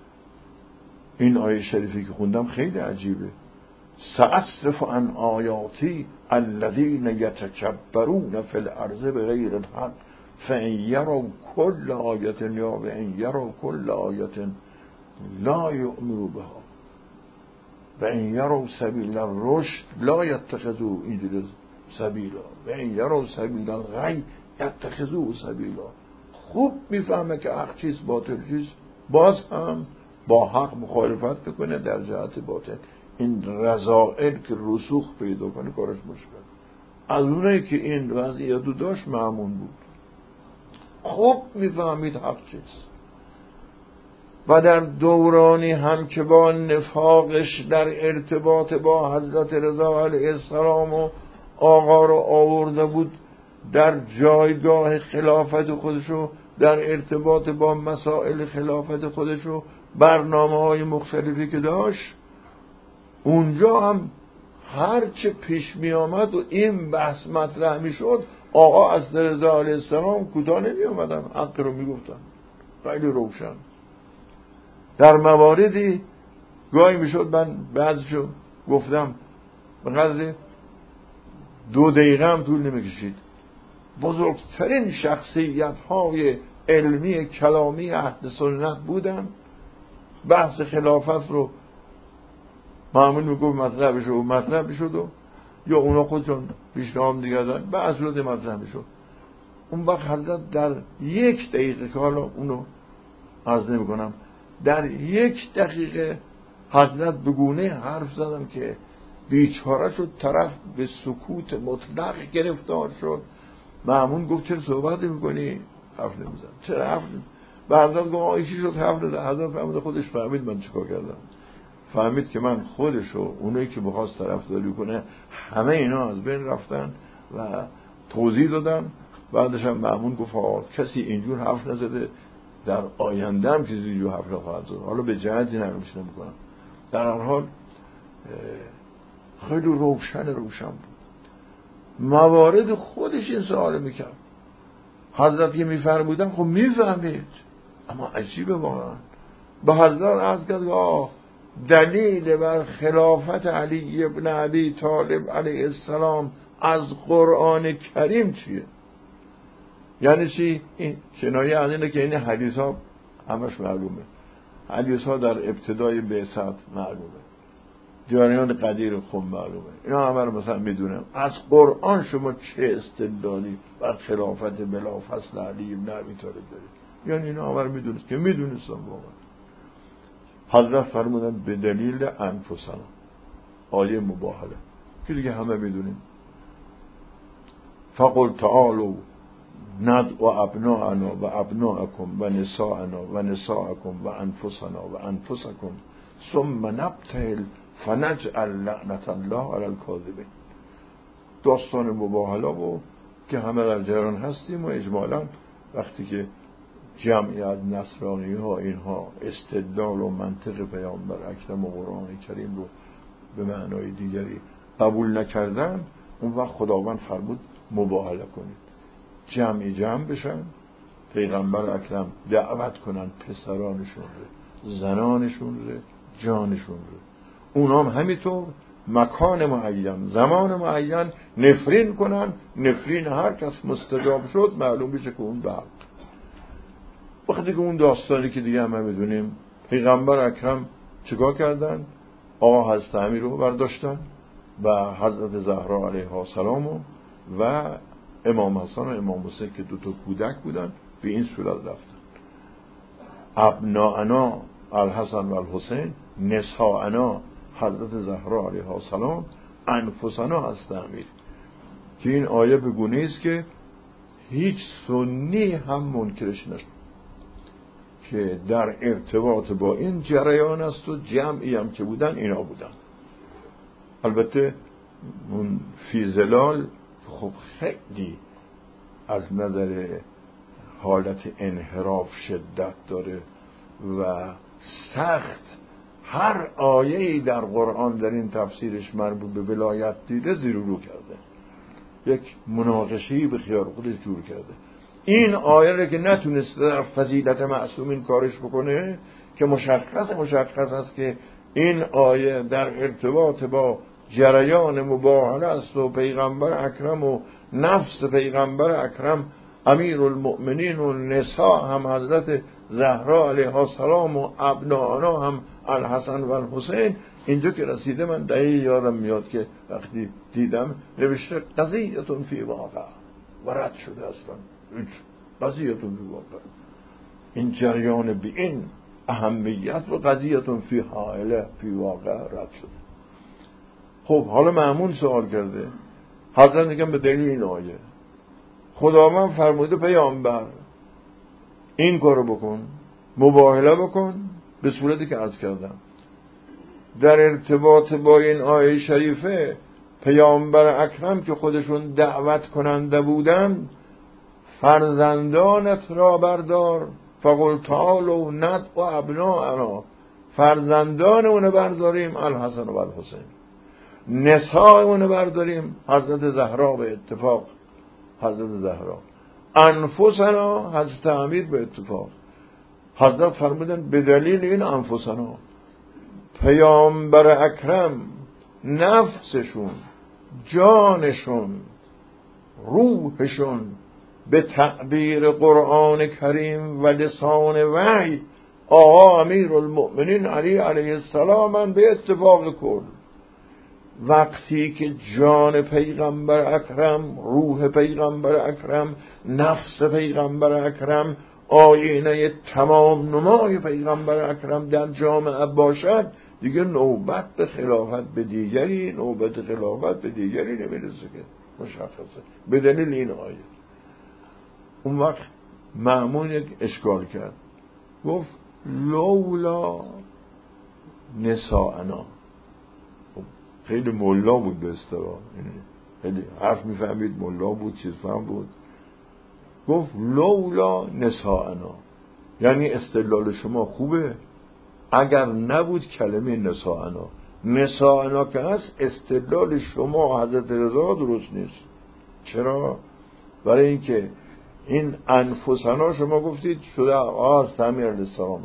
این آیه شریفی که خوندم خیلی عجیبه. سأصرف عن آیاتی الذین یتکبرون فی الارض بغیر الحق فإن یروا کل آیة یا وإن یروا کل آیة لا یؤمنوا بها وإن یروا سبیل الرشد لا یتخذوه سبیلا وإن یروا سبیل الغی یتخذوه سبیلا. خوب میفهمه که حق چیز باطل چیز، باز هم با حق مخالفت بکنه در جهت باطل. این رذائل که رسوخ پیدا کنه کارش مشکل. از اونایی که این وضعیت رو داشت مأمون بود، خوب میفهمید حق چیز. و در دورانی هم که با نفاقش در ارتباط با حضرت رضا علیه السلام و آقا رو آورده بود در جایگاه خلافت خودشو، در ارتباط با مسائل خلافت خودشو، برنامه‌های مختلفی که داشت، اونجا هم هرچه پیش می آمد و این بحث مطرح می شد، آقا از رضا علیه السلام کوتاه نمی آمدن، حق رو می گفتن خیلی روشن. در مواردی گاهی می شد من بعضشو گفتم به قدر 2 دقیقه هم طول نمی کشید. بزرگترین شخصیت های علمی کلامی اهل سنت بودن، بحث خلافت رو معمول میگفت مطرح بشد و یا اونا خودشون پیشنهاد دیگه دادن به صورت مطرح بشد. اون وقت حضرت در 1 دقیقه که حالا اونو عرض نمی کنم، در 1 دقیقه حضرت بگونه حرف زدن که بیچاره شد، طرف به سکوت مطلق گرفتار شد. معمول گفت چرا صحبت میکنی؟ حرف نمیزن. چرا حرف نمیزن؟ به حضرت گفت آیشی شد حرف نزد. حضرت فهمید، خودش فهمید من چیکار کردم. فهمید که من خودشو اونایی که بخواست طرفداری کنه همه اینا از بین رفتن و توضیح دادن. بعدش هم معمول گفت کسی اینجور حرف نزده، در آینده هم چیزی جو حفله خواهد شد. حالا به جهتی نقلش نمی‌کنم. در هر حال خیلی روشن بود. موارد خودش این سوال میکرد. حضرت که میفرمودن خب میفهمید، اما عجیبه واقعا. به حضرت عرض کرد دلیل بر خلافت علی ابن ابی طالب علیه السلام از قرآن کریم چیه؟ یعنی چی؟ این کنایه از اینه که این حدیث ها همش معلومه. حدیث ها در ابتدای بعثت معلومه، جریان قدیر خون معلومه، اینا همه رو مثلا میدونم. از قرآن شما چه استدلالی بر خلافت بلافصل علی ابن ابی طالب دارید؟ یعنی اینا همه رو میدونست که میدونستم واقعا. حضرت فرمودن به دلیل انفسنا، آیه مباهله که دیگه همه میدونیم. فقل تعالوا ندعو ابناءنا و ابناءکم و نساءنا و نساءکم و انفسنا و انفسکم ثم نبتهل فنجعل لعنت الله علی الکاذبین. داستان مباهله و که همه در جریان هستیم و اجمالا وقتی که جمعی از نصرانی ها اینها استدلال و منطق پیامبر اکرم و قرآن کریم رو به معنای دیگری قبول نکردن، اون وقت خداوند فرمود مباهله کنید، جمع بشن، پیغمبر اکرم دعوت کنن پسرانشون رو، زنانشون رو، جانشون رو. اونا هم همینطور مکان معین، زمان معین نفرین کنن. نفرین هر کس مستجاب شد معلوم بشه که اون بعد وقتی که اون داستانی که دیگه همه میدونیم پیغمبر اکرم چیکار کردن؟ آقا حضرت امیر رو برداشتن و حضرت زهرا علیها السلام و امام حسن و امام حسین که 2 کودک بودن به این صورت رفتن. ابناءنا الحسن و الحسین، نساءنا حضرت زهرا علیها السلام، انفسنا حضرت امیر. که این آیه به گونه است که هیچ سنی هم منکرش نشد که در ارتباط با این جریان است و جمعی هم که بودن اینا بودن. البته اون فی ظلال خب خیلی از نظر حالت انحراف شدت داره و سخت. هر آیه‌ای در قرآن در این تفسیرش مربوط به ولایت دیده زیر و رو کرده، یک مناقشه‌ای به خیال خودش جور کرده. این آیه رو که نتونسته در فضیلت معصومین کارش بکنه که مشخص است که این آیه در ارتباط با جریان مباهله است و پیغمبر اکرم و نفس پیغمبر اکرم امیر المؤمنین و نساء هم حضرت زهرا علیها السلام و ابناءنا هم الحسن و الحسین. اینجا که رسیده من دقیق یادم میاد که وقتی دیدم نوشته قضیتون فی واقع و رد شده اصلا قضیتون فی واقع. این جریان به این اهمیت و قضیتون فی حائله فی واقع رد شده. خب حالا مأمون سوال کرده، حضرت میگم به دلیل این آیه خداوند فرموده پیامبر این کارو بکن، مباهله بکن، به صورتی که عرض کردم. در ارتباط با این آیه شریفه پیامبر اکرم که خودشون دعوت کننده بودن، فرزندانت را بردار، فقل تعالوا ندعو ابناءنا، فرزندان اونو برداریم الحسن و الحسین، نساء اونو برداریم حضرت زهرا به اتفاق حضرت زهرا، انفسنا حضرت امیر به اتفاق. حضرت فرمودن به دلیل این انفسنا پیامبر اکرم نفسشون، جانشون، روحشون به تعبیر قرآن کریم و لسان وحی آقا امیر المؤمنین علی علیه السلام به اتفاق کل. وقتی که جان پیغمبر اکرم، روح پیغمبر اکرم، نفس پیغمبر اکرم، آینه تمام نمای پیغمبر اکرم در جامعه باشد، دیگه نوبت به خلافت به دیگری نمیرسه که مشخصه به دلیل این آیه. اون وقت مأمون یک اشکال کرد، گفت لولا نساءنا. خیلی ملا بود به اصطلاح، خیلی حرف میفهمید، ملا بود، چیز فهم بود. گفت لولا نساءنا، یعنی استدلال شما خوبه، اگر نبود کلمه نساءنا که هست استدلال شما حضرت رضا درست نیست. چرا؟ برای اینکه این انفسنا شما گفتید شده از تعمیر الاسلام،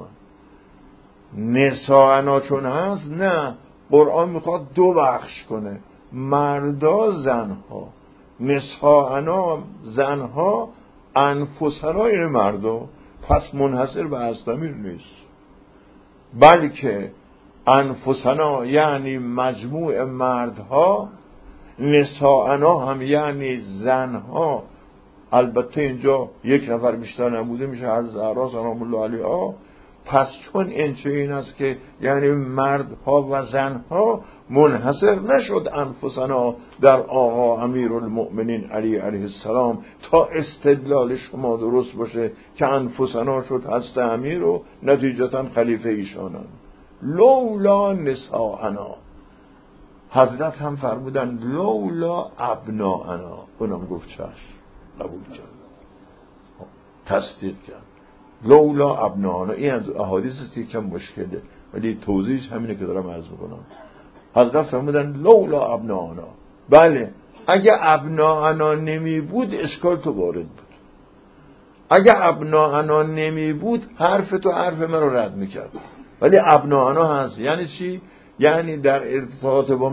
نساءنا چون هست نه، قرآن میخواد دو بخش کنه، مردا زنها، نساءنا زنها، انفسنا این مردا، پس منحصر به ازدمیر نیست، بلکه انفسنا یعنی مجموع مردها، نساءنا هم یعنی زنها. البته اینجا یک نفر بیشتر نبوده، میشه از زهرا سلام الله علیها. پس چون این است که یعنی مردها و زنها، منحصر نشد انفسنا در آقا امیرالمؤمنین علی علیه السلام تا استدلال شما درست باشه که انفسنا شد هست امیر و نتیجتا خلیفه ایشانن. لولا نساءنا، حضرت هم فرمودن لولا ابناءنا، اونم گفت چشم، قبول کرد، تصدیق کرد. لولا ابناءنا این از احادیث است که کم مشکله، ولی توضیحش همینه که دارم عرض میکنم. حضرت فرمودن لولا ابناءنا، بله اگه ابناءنا نمی بود اشکال تو وارد بود، اگه ابناءنا نمی بود حرف تو حرف من رو رد میکرد، ولی ابناءنا هست. یعنی چی؟ یعنی در ارتباط با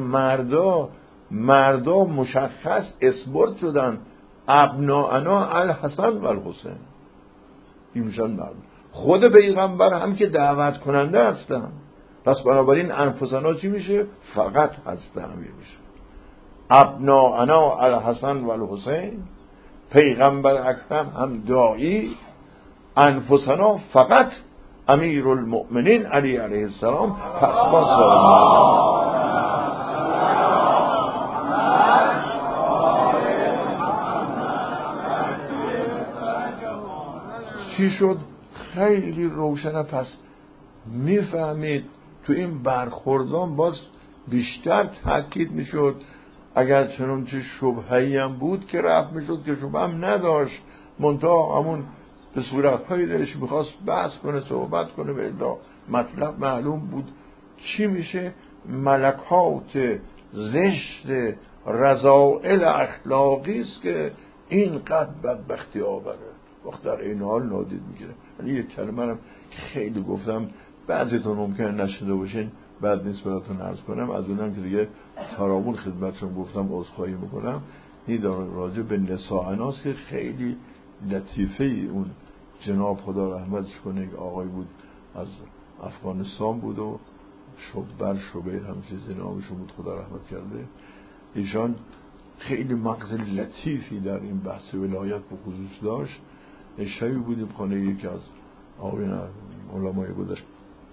مردا مشخص اثبات شدن، ابناءنا الحسن و الحسین، این میشن مرد. خود پیغمبر هم که دعوت کننده هستن، پس بنابراین انفسنا چی میشه؟ فقط حضرت امیر میشه. ابناءنا الحسن و الحسین، پیغمبر اکرم هم داعی، انفسنا فقط امیرالمؤمنین علی علیه السلام. پس ما سالم چی شد؟ خیلی روشنه. پس میفهمید تو این برخوردان باز بیشتر تاکید میشد. اگر چنانچه شبهه‌ای هم بود که رفت میشد که شبه هم نداشت، منتها همون به صورت‌های دلش میخواست بحث کنه، صحبت کنه، به الا مطلب معلوم بود چی میشه. ملکات زشت رذائل اخلاقی است که اینقدر بدبختی آوره، وقت در این حال نادید میگیره. ولی یک کلمه رو خیلی گفتم، بعضیتون ممکنه نشده باشین، بعد نیست براتون عرض کنم. از اونم که دیگه ترامون خدمتشون گفتم، عذرخواهی میکنم. این راجع به نساءناست که خیلی لطیفه ای اون جناب خدا رحمتش کنه، یک آقای بود از افغانستان بود و شبیر هم چیزی نامشون بود، خدا رحمت کرده. ایشان خیلی مغز لطیفی در این بحث ولایت به خصوص داشت. شبی بودیم خانه یکی از آقایان علمای گذشته،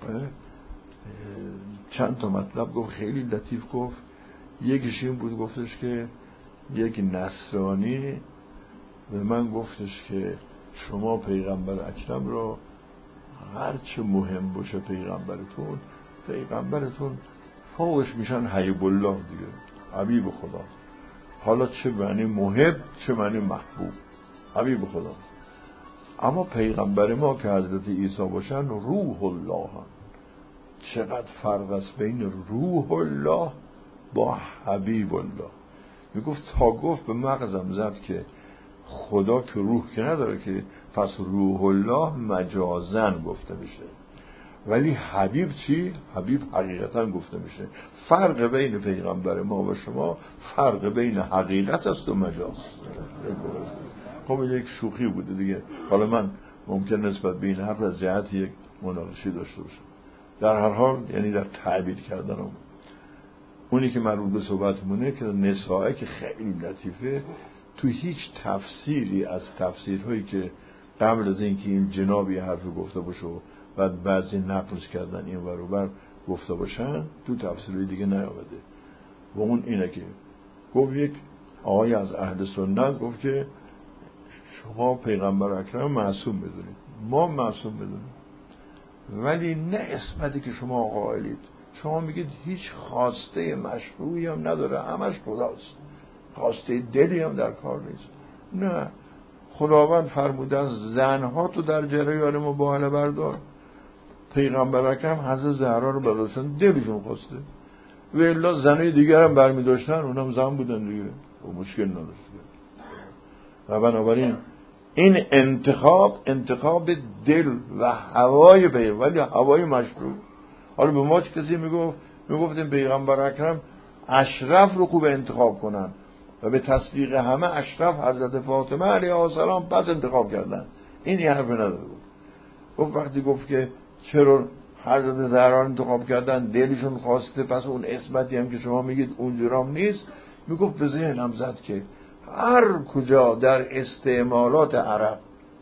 چند تا مطلب گفت، خیلی لطیف گفت. یکیش این بود، گفتش که یک نصرانی به من گفتش که شما پیغمبر اکرم را هرچه مهم باشه پیغمبرتون فوقش میشن حبیب الله دیگه، حبیب خدا. حالا چه معنی محب چه معنی محبوب، حبیب خدا. اما پیغمبر ما که حضرت عیسی باشن روح الله هم. چقدر فرق است بین روح الله با حبیب الله. میگفت تا گفت به مغزم زد که خدا که روح که نداره که، پس روح الله مجازن گفته میشه، ولی حبیب چی؟ حبیب حقیقتا گفته میشه. فرق بین پیغمبر ما و شما فرق بین حقیقت است و مجاز. خب یک شوخی بوده دیگه. حالا من ممکن نسبت به این حرف از جهت یک مناقشه داشته باشم. در هر حال یعنی در تعبیر کردنم اونی که مربوط به صحبتمونه که نسائه که خیلی لطیفه، تو هیچ تفسیری از تفسیرهایی که قبل از اینکه این جنابی حرف گفته باشه و بعد بعضی نقلش کردن این ور و بر گفته باشن، تو تفسیرهای دیگه نیامده. و اون اینه که گفت یک آقای از اهل سنت گفت که شما پیغمبر اکرم معصوم بدونید، ما معصوم بدونید، ولی نه اسمتی که شما قائلید. شما میگید هیچ خواسته مشروعی هم نداره، همش خداست، خواسته دلی هم در کار نیست. نه، خداوند فرمودن زنها تو در جریان مباهله بردار. پیغمبر اکرم حضرت زهرا رو برداشتن، دلشون خواسته، و الا زنای دیگر هم برمی داشتن، اونم زن بودن دیگه، و مشکل نداشت. و بنابراین این انتخاب دل و هوای پیغمبر، ولی هوای مشروع. حالا به ما چه کسی میگفتیم پیغمبر اکرم اشرف رو خوب انتخاب کنن و به تصدیق همه اشرف حضرت فاطمه علیها السلام پس انتخاب کردن. این یه حرف نداره بود. گفت وقتی گفت که چرا حضرت زهرا انتخاب کردن، دلشون خواسته، پس اون اسمتی هم که شما میگید اونجورام نیست. میگفت به ذهنم زد که هر کجا در استعمالات عرب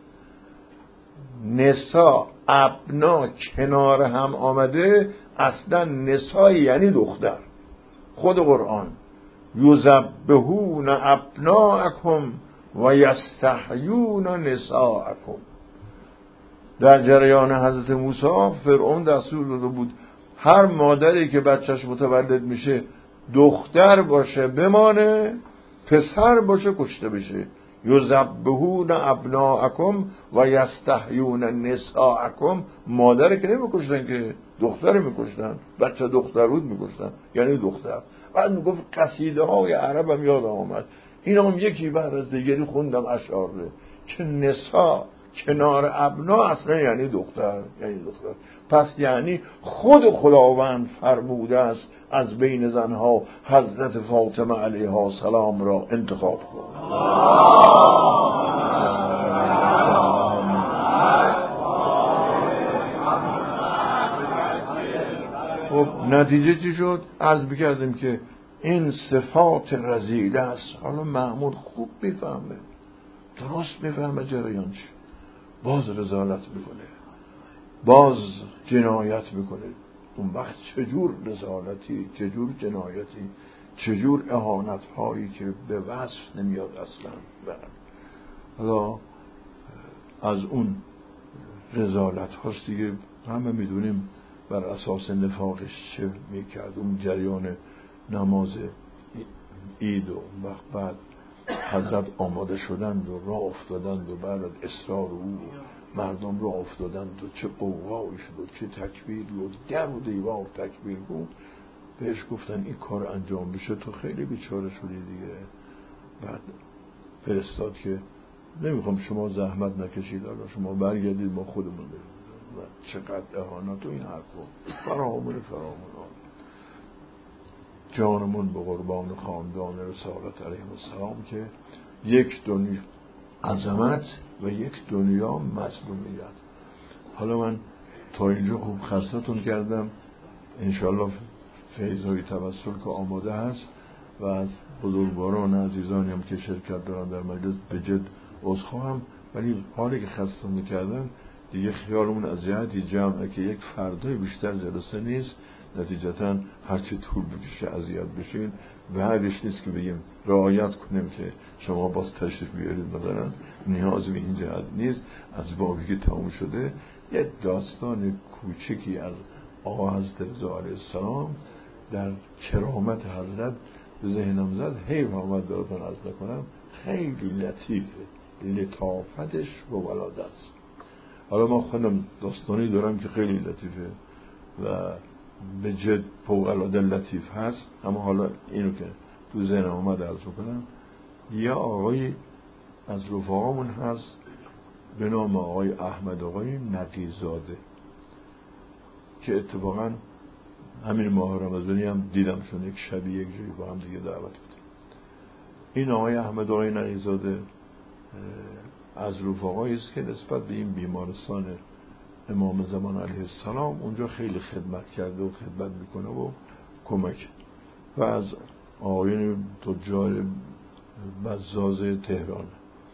نسا ابنا کنار هم آمده، اصلا نسایی یعنی دختر. خود قرآن یذبحون ابناءکم و یستحیون نساءکم. در جریان حضرت موسی فرعون دستور داده بود هر مادری که بچهش متولد میشه دختر باشه بمانه، پسر باشه کشته بشه. یذبحون ابناءکم و یستحیون نساءکم. مادر که نمیکشتن که، دختر میکشتن، بچه دختر بود میکشتن، یعنی دختر. بعد میگفت قصیده های عرب هم یادم آمد، این هم یکی بعد از دیگری خوندم اشعار که نساء کنار ابنا اصلا یعنی دختر، پس یعنی خود خداوند فرموده است از بین زنها حضرت فاطمه علیها السلام را انتخاب کن. خب نتیجه چی شد؟ عرض بکردیم که این صفات رذیله است. حالا مأمون خوب میفهمه، درست میفهمه جریان چی، باز رذالت میکنه، باز جنایت میکنه. اون وقت چجور رذالتی، چجور جنایتی، چجور اهانت هایی که به وصف نمیاد اصلا. حالا از اون رذالت هاست دیگه، همه میدونیم بر اساس نفاقش چه میکرد. اون جریان نماز عید و بعد حضرت آماده شدند و راه افتادند و بعد از اصرار او مردم راه افتادند و چه قوقایی شد و چه تکبیری و در و دیوار تکبیر بود. بهش گفتن این کار انجام بشه تو خیلی بیچاره شدی دیگه. بعد فرستاد که نمیخوام شما زحمت نکشید، حالا شما برگردید ما خودمون بریم. و چقدر اهانت و این حرفو فرامون جانمون به قربان خاندان رسالت علیه السلام که یک دنیا عظمت و یک دنیا مظلومیت. حالا من تا اینجا خوب خستتون کردم، انشالله فیضای توسل که آماده هست و از بزرگواران عزیزانی هم که شرکت دارن در مجلس به جد عذرخواهم، ولی حالی که خستتون کردم دیگه خیالمون از جهتی جمعه که یک فردای بیشتر جلسه نیست، نتیجتا هرچی طول بکشه اذیت بشین. بعدش نیست که بگیم رعایت کنیم که شما باز تشریف بیارید مثلا، نیاز به این جهت نیست. از بابی که تموم شده یه داستان کوچکی از آقا حضرت رضا علیه السلام در کرامت حضرت به ذهنم زد، حیف آمد براتون عرض نکنم، خیلی لطیفه، لطافتش و ولادت. حالا من خودم داستانی دارم که خیلی لطیفه و به جد فوق‌العاده لطیف هست، اما حالا اینو که تو ذهنم اومد عرض بکنم. یا آقای از رفقامون هست به نام آقای احمد آقای نقیزاده که اتفاقا همین ماه رمضانی هم دیدمشون، یک شبی یک جایی با هم دیگه دعوت بودیم. این آقای احمد آقای نقیزاده از رفقایی است که نسبت به این بیمارستان امام زمان علیه السلام اونجا خیلی خدمت کرده و خدمت میکنه و کمک، و از آقایون تجار بزاز تهران.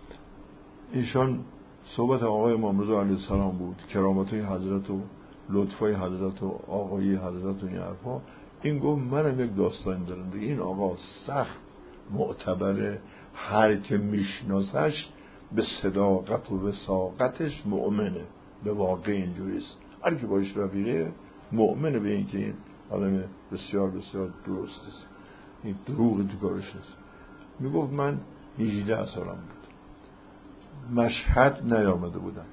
ایشان صحبت آقای امام رضا علیه السلام بود، کرامتای حضرت و لطفای حضرت و آقایی حضرت و این حرفا. این گفت منم یک داستان دارم دیگه، این آقا سخت معتبره، هر که میشناسش به صداقت و وثاقتش مؤمنه. به واقع اینجوریست، هر کی باش رفیقه مؤمنه به این که این آدم بسیار بسیار درست است، این دروغ تو کارش نیست. میگفت من 18 سالم بود مشهد نیامده بودم.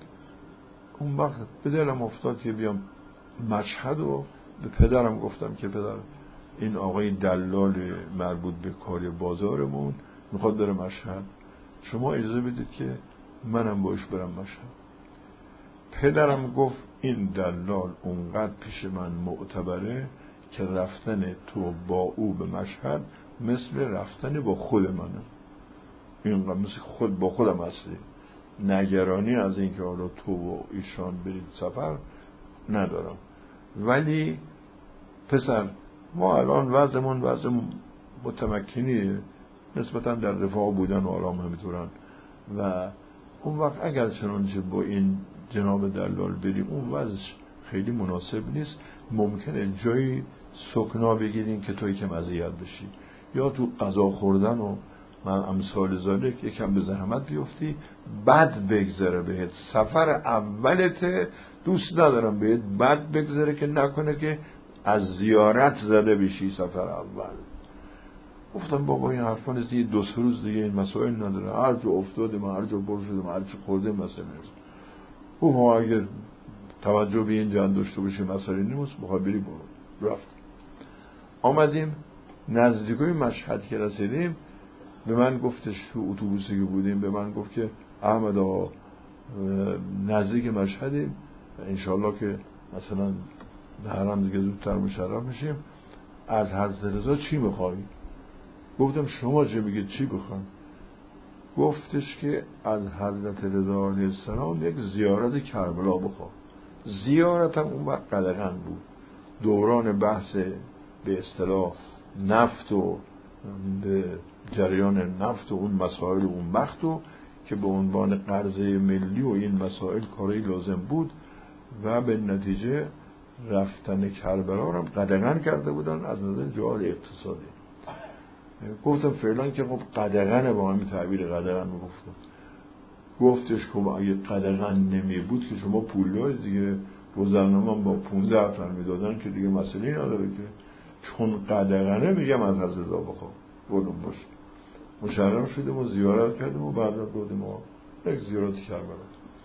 اون وقت به دلم افتاد که بیام مشهد و به پدرم گفتم که پدر این آقای دلال مربوط به کار بازارمون میخواد بره مشهد، شما اجازه بدید که منم باش برم مشهد. پدرم گفت این دلال اونقدر پیش من معتبره که رفتن تو با او به مشهد مثل رفتن با خود منه، اینقدر مثل خود با خودم هستی، نگرانی از اینکه حالا تو و ایشان برید سفر ندارم. ولی پسر ما الان وضع متمکنیه، نسبتا در رفاه بودن و آرام همینطورن و اون وقت اگر چنانچه با این جناب دلال بریم اون وضعش خیلی مناسب نیست، ممکنه جایی سکنا بگیرین که توی کم اذیت بشی یا تو غذا خوردن و من امثال ذالک یکم به زحمت بیفتی، بد بگذره بهت سفر اولت، دوست ندارم بهت بد بگذره که نکنه که از زیارت زده بشی سفر اول. گفتم بابا این حرفا نیست، یه 2-3 روز دیگه این مسائل نداره، هر جا افتادم هر جا بر شدم هر چی خوردم مسئله نیست. ما اگر توجه به این جان داشته باشیم مسئله نیست، بخواه بری برو. رفت آمدیم نزدیکای مشهد که رسیدیم به من گفتش تو اتوبوسی که بودیم به من گفت که احمد آقا نزدیک مشهدیم انشالله که مثلا حرم دیگه زودتر مشرف میشیم، از حضرت رضا چی میخوایی؟ گفتم شما چه میگید چی بخوام؟ گفتش که از حضرت رضا علیه السلام یک زیارت کربلا بخواه. زیارتم اون وقت قدغن بود، دوران بحث به اصطلاح نفت و جریان نفت و اون مسائل اون وقت و که به عنوان قرضه ملی و این مسائل کاری لازم بود و به نتیجه رفتن کربلا رو قدغن کرده بودن از نظر جهاد اقتصادی. گفتم فعلا که خب قدغن با همین تعبیر قدغن میگفتم. گفتش خب اگه قدغن نمی بود که شما پول دارید دیگه، گذرنامه با 15 فرم میدادن که دیگه مسئله نداره که، چون قدغنه میگم از حضرت بخواه بودم باش. مشرف شدیم و زیارت کردیم و بعد بودیم و یک زیارت کربلا.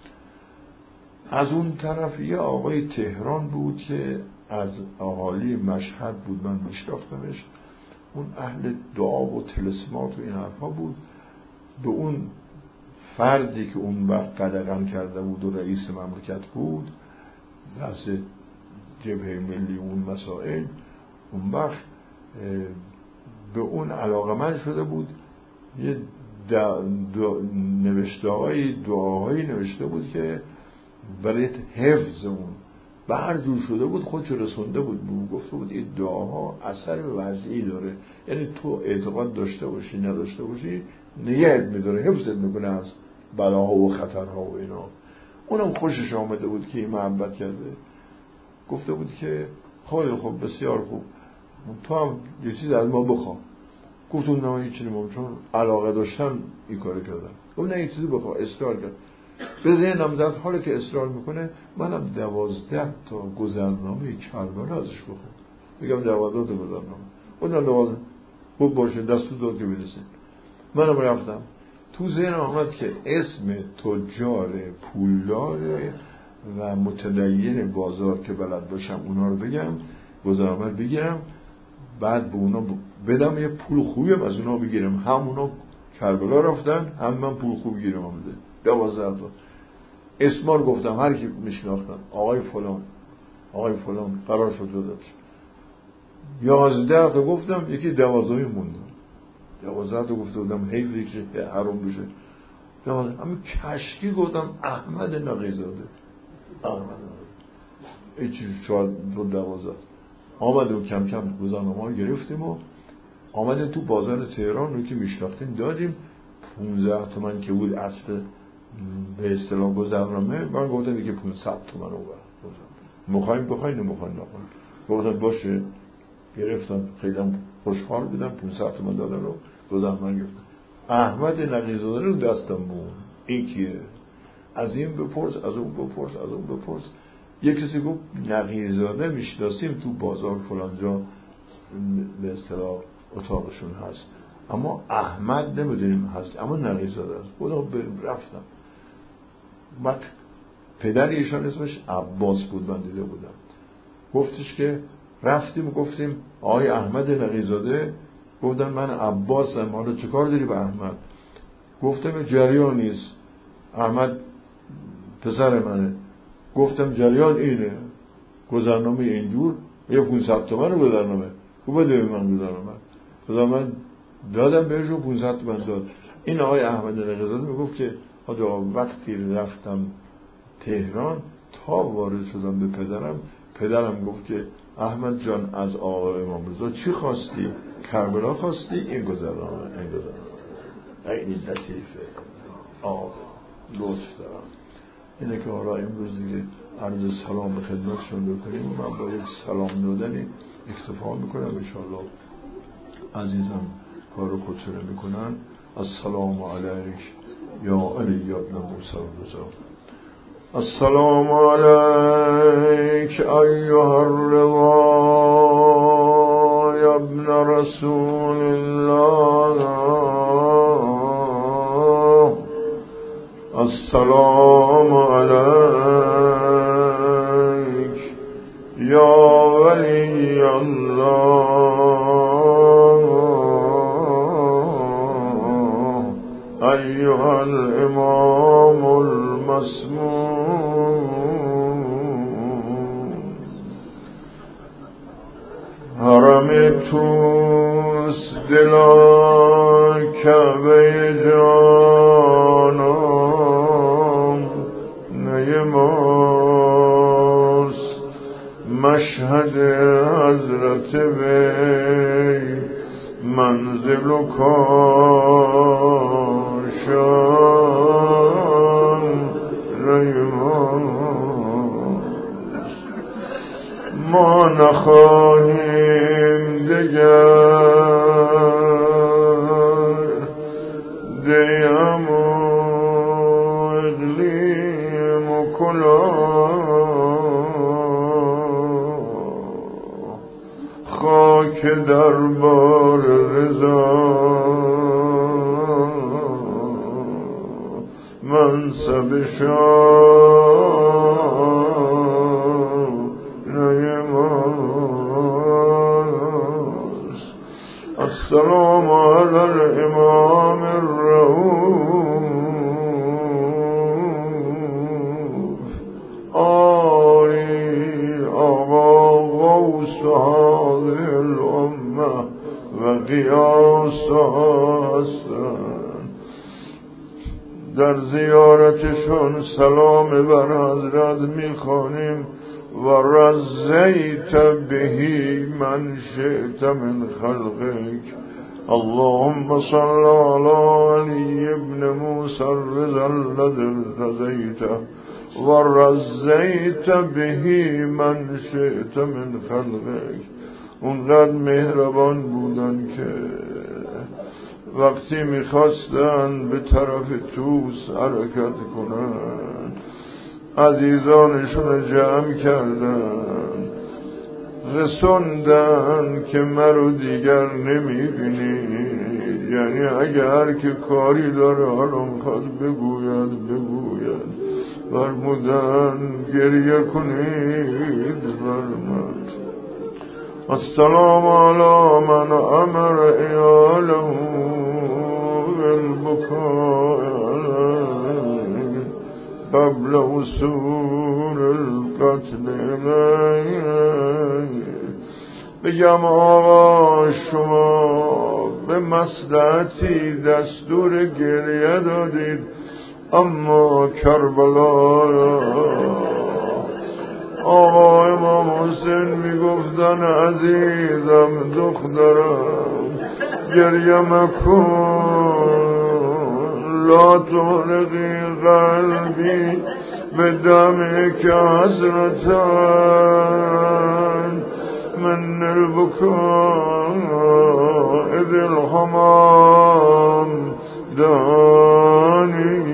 از اون طرف یه آقای تهران بود که از اهالی مشهد بود، من میشناختمش، اون اهل دعا و طلسمات و این حرفا بود. به اون فردی که اون وقت قدغن کرده بود و رئیس مملکت بود دست جبهه ملی اون مسائل، اون وقت به اون علاقمند شده بود، یه دعاهایی نوشته بود که برای حفظ اون برجور شده بود، خودشو رسونده بود، گفته بود این دعاها اثر وضعی داره، یعنی تو اعتقاد داشته باشی نداشته باشی نگهت میداره، حفظت میکنه از بلاها و خطرها و اینا. اونم خوشش آمده بود که این محبت کرده، گفته بود که خیلی خوب بسیار خوب تو هم یه چیز از ما بخواه. گفتم نه هیچ چیزی چون علاقه داشتم این کارو کردم. گفت نه یه چیزی بخواه، اصرار کرد. به ذهنم زد حالی که اصرار میکنه منم 12 تا گذرنامه کربلا ازش بخوام، میگم 12 تا گذرنامه. اونم 12 خوب باشه دستو داد که برسه. منم رفتم تو ذهنم آمد که اسم تجار پولدار و متدین بازار که بلد باشم اونا رو بگم، گذرنامه بگیرم، بعد به اونا بدم یه پول خوبی از اونا بگیرم، هم اونا کربلا رفتن هم من پول خوب بگیرم. آمده 12 تا اسما رو گفتم، هر کی میشناختم آقای فلان قرار شد دادش. 11 تا گفتم، یکی 12 موندم. 12 تا گفته بودم حیفی که حرام بشه. همین کشکی گفتم احمد نقی‌زاده. این چیز 12 آمدیم کم کم گذرنامه رو گرفتیم و آمدیم تو بازار تهران رو که میشناختیم دادیم. 15 تومن که بود اصل به اصطلاح گذرنامه، من گفتم که 500 تومن رو میخوایم بخواین نمیخواین نخواین. گفتم باشه، گرفتم، خیلی خوشحال بودم. 500 تومن دادن رو گذرنامه گرفتم. احمد نقی‌زاده رو دستم بود، این کیه؟ از این بپرس از اون بپرس از اون بپرس. یک کسی گفت نقی‌زاده میشناسیم تو بازار فلانجا به اصطلاح اتاقشون هست. اما احمد نمیدونیم هست، اما نقی‌زاده است. خدا بریم. رفتم بعد پدر ایشان اسمش عباس بود، من دیده بودم. گفتش که رفتیم و گفتیم آقای احمد نقی‌زاده. گفتن من عباسم، حالا چه کار داری به احمد؟ گفتم جریان نیست، احمد پسر منه. گفتم جریان اینه، گذرنامه اینجور، یه 500 تومن رو گذرنامه، خوب بده به من گذرنامه. من دادم بهش و 500 تومن داد. این آقای احمد نقی‌زاده میگفت که آجا وقتی رفتم تهران تا وارد شدم به پدرم گفت که احمد جان از آقا امام رضا چی خواستی؟ کربلا خواستی؟ این گذرنامه. این لطیفه. لطف دارم. اینه که حالا امروز دیگه عرض سلام به خدمتشون بکنیم و من با یک سلام دادنی اکتفا میکنم. انشاءالله عزیزم کارو خودشونه میکنن. السلام علیک یا علی ابن موسی رضا. السلام علیک ایها الرضا یا ابن رسول الله. السلام علیک یا ولی الله ایها الامام المسموم. حرم توس دلا کعبه جانم نیماست. مشهد حضرت وی منزل و کاشان نیماست. ما نخواهیم دگر دیم و اقلیم و کلاه خاک دربار رضا منصب شاه نیماست. السلام علی الامام الرؤوف آری آقا غوث هذه الامه و قیاس هستند. در زیارتشون سلام بر حضرت میخوانیم و رضیت بهی من شئت من خلقک. اللهم صل علی علی ابن موسی الرضا الذی ارتضیته و رضیت بهی من شئت من خلقک. اونقدر مهربان بودن که وقتی میخواستن به طرف توس حرکت کنن عزیزانشون جمع کردن، رسوندن که مرو دیگر نمیبینی. یعنی اگر که کاری داره حالا میخواد بگوید فرمودن گریه کنید فرمود. السلام علی من امر ایاله بالبکاء قبل وصول القتل بگم آقا شما به مصلحتی دستور گریه دادید، اما کربلا آقا امام حسین میگفتن عزیزم دخترم گریه مکن، لا تغرقی قلبی به دمی که حسرتن من البکاء اذ الحمام دانی.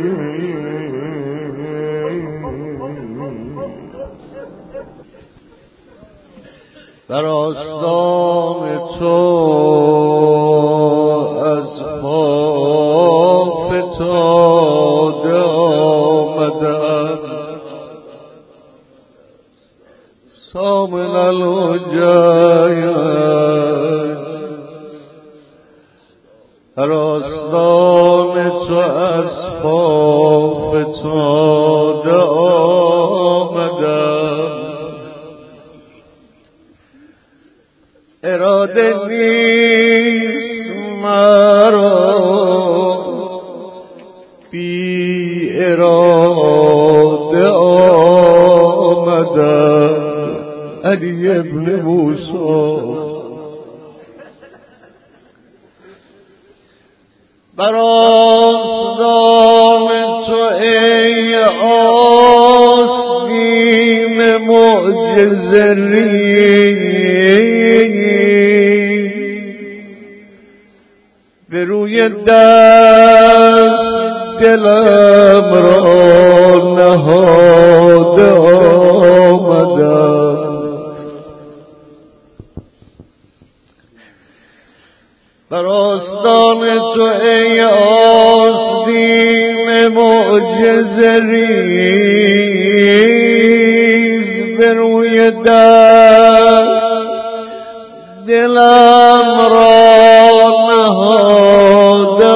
در آستان تو از اراده نیست مرا بی اراده آمدم علی ابن موسی بر آستان تو ای آستین معجزه به روی دست دلم را نهاده آمدم بر آستان تو ای آستین معجزه ریز به روی دست دلم را نهاده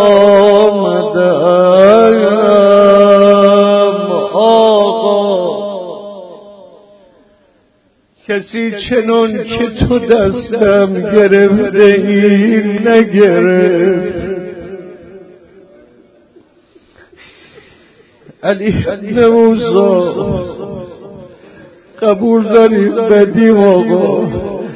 آمدم آقا کسی چنان که تو دستم گرفته این نگرفت علی ابن موسی قبول داری بدیم آقا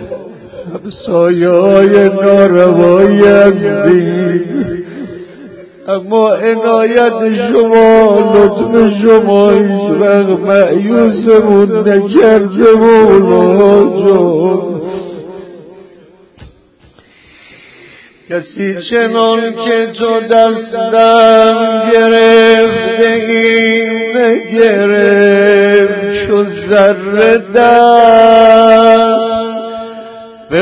همسایه‌های ناروایی هستیم اما عنایت شما لطف شما هیچ وقت مأیوسمون نکرده مولا جان کسی چنان که تو دستم گرفته این نگرفت چو ذره دست به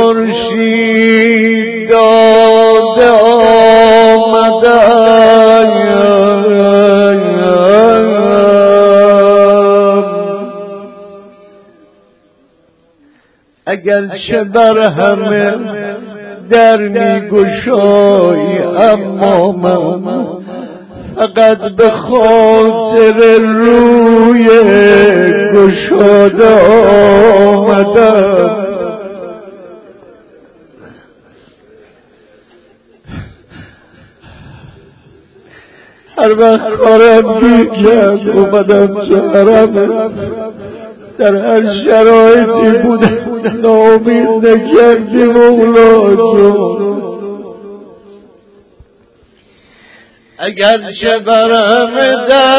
خورشید داده اگرچه بر همه در میگشایی اما من فقط به خاطر روی گشاده آمدم هر وقت کارم گیر کرد اومدم تو حرمت در هر شرایطی بودم ناامید نکردی مولا جان اگرچه برم در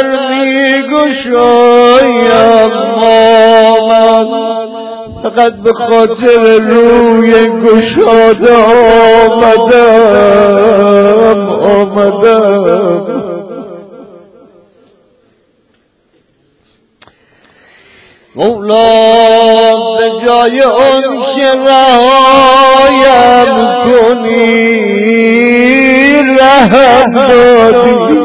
میگشایم من فقط به خاطر روی گشاده آمدم مولا به جای اون که رهایم کنی رحم دادی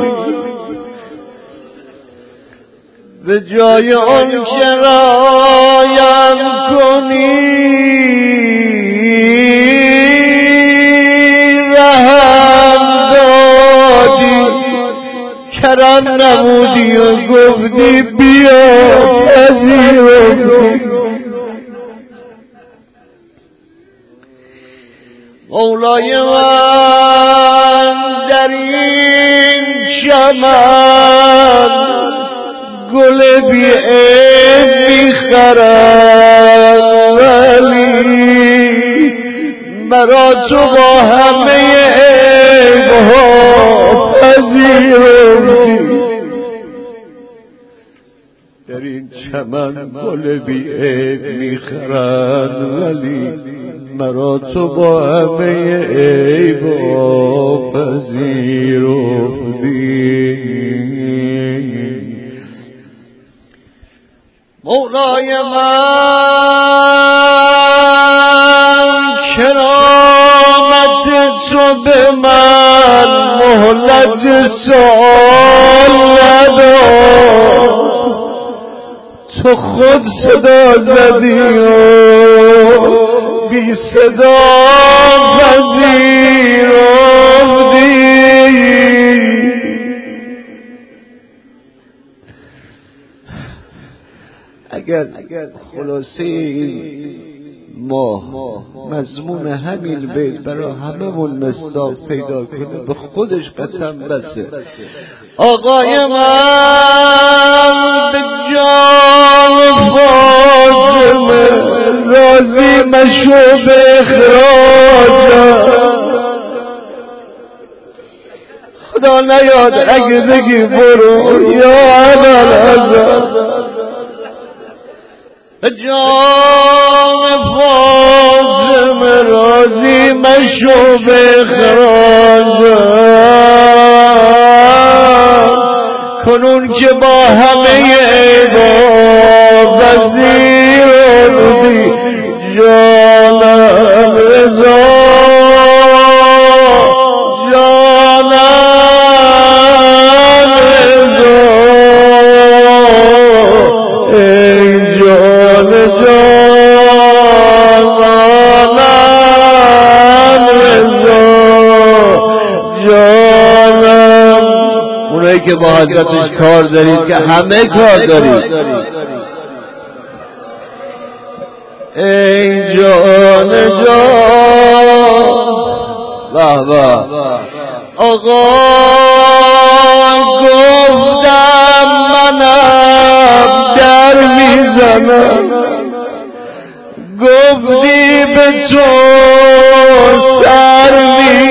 به جای اون که رهایم کنی رحم دادی کرم نمودی و گفتی بیا پذیرفتی مولای من در این چمن گل بی عیب میخرد ولی مرا تو با همه عیبها پذیرفتی در این چمن گل بی عیب میخرد ولی مرا تو با همه عیبها پذیرفتی مولای من کرامت تو به من مهلت سؤال نداد تو خود صدا زدی و بی صدا پذیرفتی اگر خلاصه ماه مضمون همین بیت برای هممون مصداق پیدا کنه به خودش قسم بسه. آقای من به جان فاطمه راضی مشو به اخراجم، خدا نیاد اگه بگی برو یا ابوالحسن، به جان فاطمه راضی مشو به اخراجم، کنون که با همه عیبا وزیر بودی جانم رضا، جانم رضا ای جان جانم رضا جانم. اونایی که با حضرتش کار دارید که همه کار دارید، ای جان جان بابا. آقا گفتم منم در میزنم، گفتی به تو سر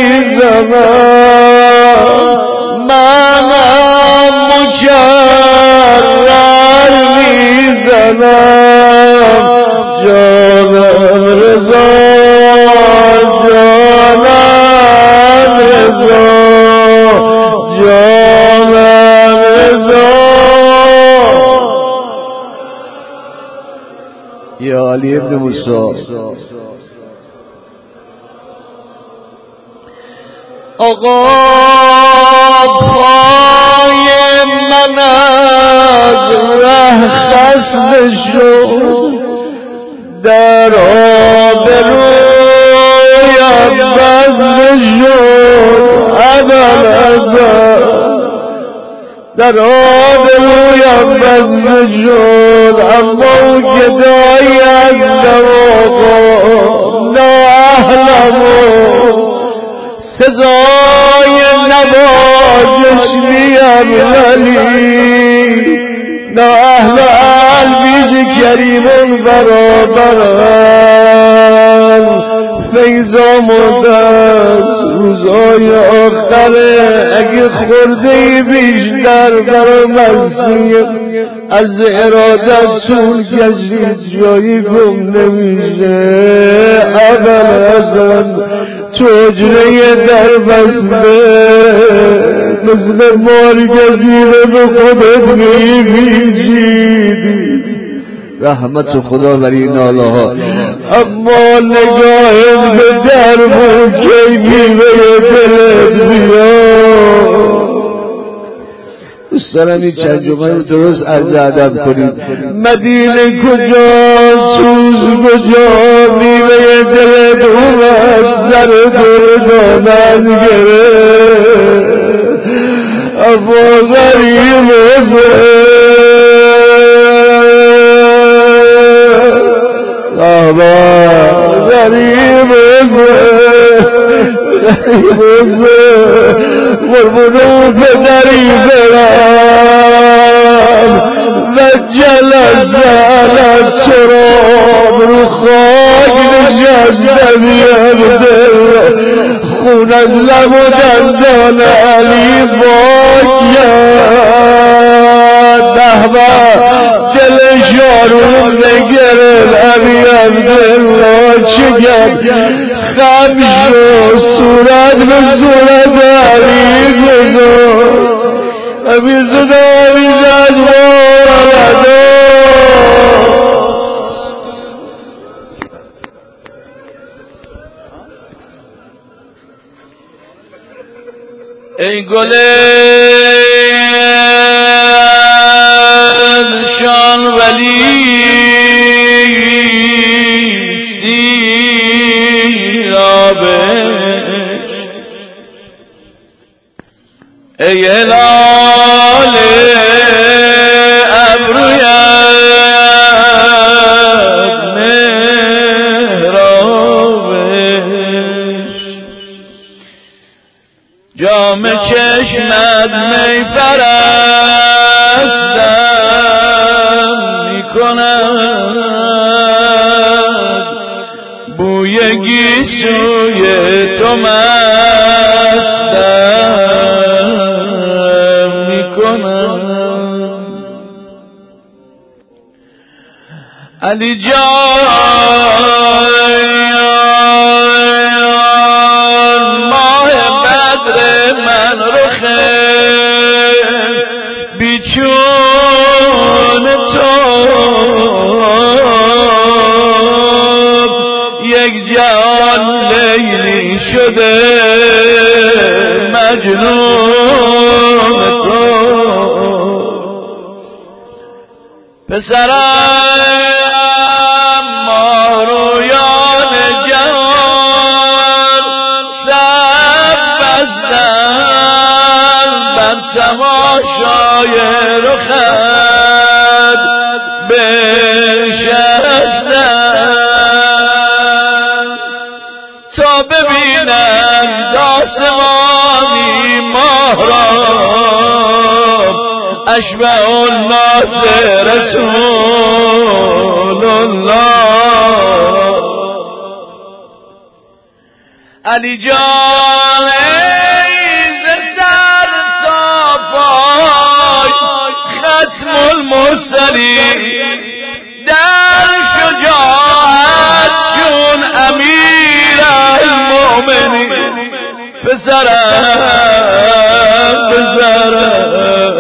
میزنم، منم مکرر میزنم جانم رضا جانم رضا جانم رضا. یا علی ابن موسی. آقا پای من از ره خسته شد، در آبرویم بسته شد ابوالحسن، در آبرویم بسته شد، اما گدایی از آقا نااهلم سزای نوازش میم ولی نااهل البیز کریمون برابرن، فیضا مدست روزای آخره اگه خورده بیشتر برا مسیح از ارادت طول کشید جایی گم نمیشه ابوالحسن، تو حجره در بسته مثل مار گزیره به خودت میبیجیدی، رحمت خدا بر این آلاها، اما نگاهت به درمون کی میوه دلت بیاد. دوست دارم این چند جمعه رو درست عرض ادب کنید. مدینه کجا، سوز کجا، میوه دلت اومد سر دردانت گرفت، اما غریب غریب قربونو پدری برم و جلزلت چرام رو خاک نشستمیم دل، خون از لب و دندان علی باید دهبه دل شارون نگرد علی عبدالله چگم خم شو صورت به صورت علی گذار ابی صدا بی زد والدا. ای گل شان ولی ای هلال ابرویت جام چشمت می پرستم میکند بوی گیسوی تو مستم میکند علی جان ماه بدر من رخه بیچون تو یک جان لیلی شده مجنون تو پسرم مارویان جهان سب بستن بر تماشای رخت بنشستن تا ببینم داسمانی ماه را اشبه الناس رسول الله علی جان ز سر تا پای ختم المرسلین در شجاعت چون امیر المؤمنین پسرم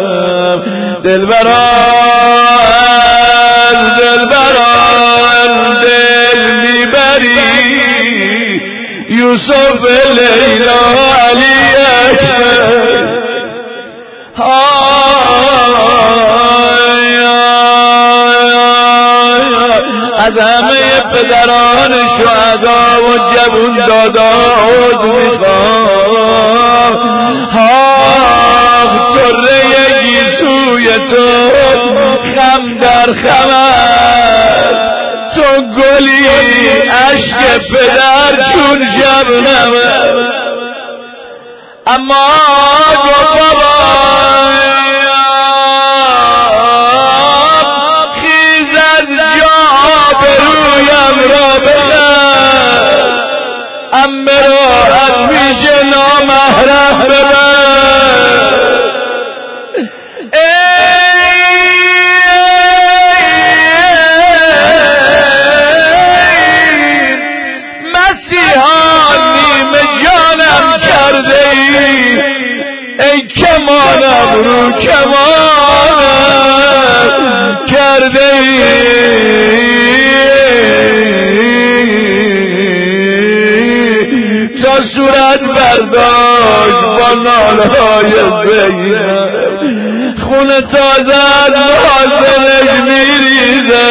دلبران دل میبری یوسف لیلا علی اکبر از همه پدران شهدا و جوون دادا عود میخوام چره گیسوی تو خم در خمر تو گلی عشق پدر چون شبنمه اما بابا خیزد جا برویم را بخر امه را از پیش نامحرم ببر ای کمانم رو کمانم کرده ای تا صورت برداشت با نالهای زینب خون تازه از نازنش میریزه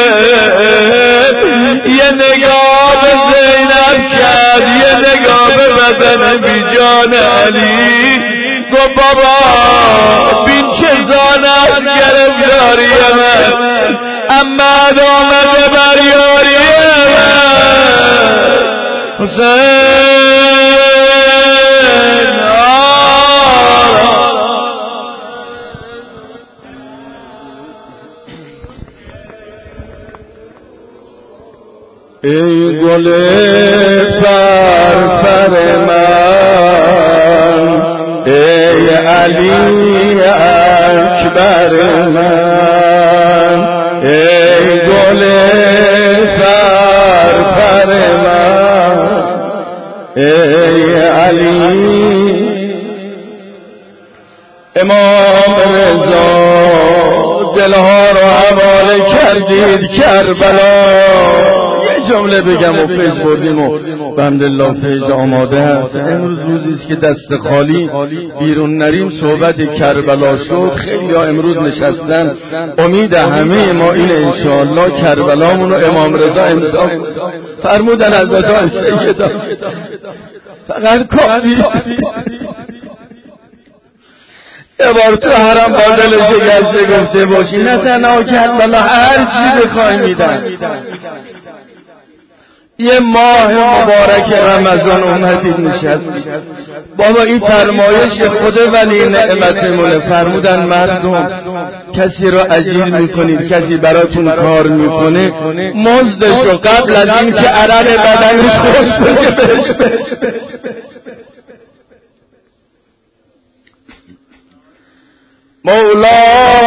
یه نگاه به زینب کرد یه نگاه به بدن بی جان علی گو بابا بین چه زان است گرفتاری من احمد آمده بر یاری من حسین ای گل پرپر من ای علی اکبر من ای گل پرپر من ای علی امام رضا دلها را حواله کردید کربلا جمله بگم و فیض بردیم و بحمدالله فیض آماده است. امروز روزی است که دست خالی بیرون نریم. صحبت کربلا شد، خیلی ها امروز نشستن، امید همه ما این انشاءالله کربلامون و امام رضا امضا فرمودن از ادای سیدا فقط کافی یه بار تو حرم با دل شکسته گفته باشی نه تنها کربلا هر چی بخوای میدن. یه ماه مبارک رمضان اومدید نشست بابا این فرمایش خود ولی نعمتمونه. فرمودن مردم کسی رو اجیر میکنید کسی براتون کار میکنه مزدشو قبل از این که عرق بدنش خوش بشه بهش مولا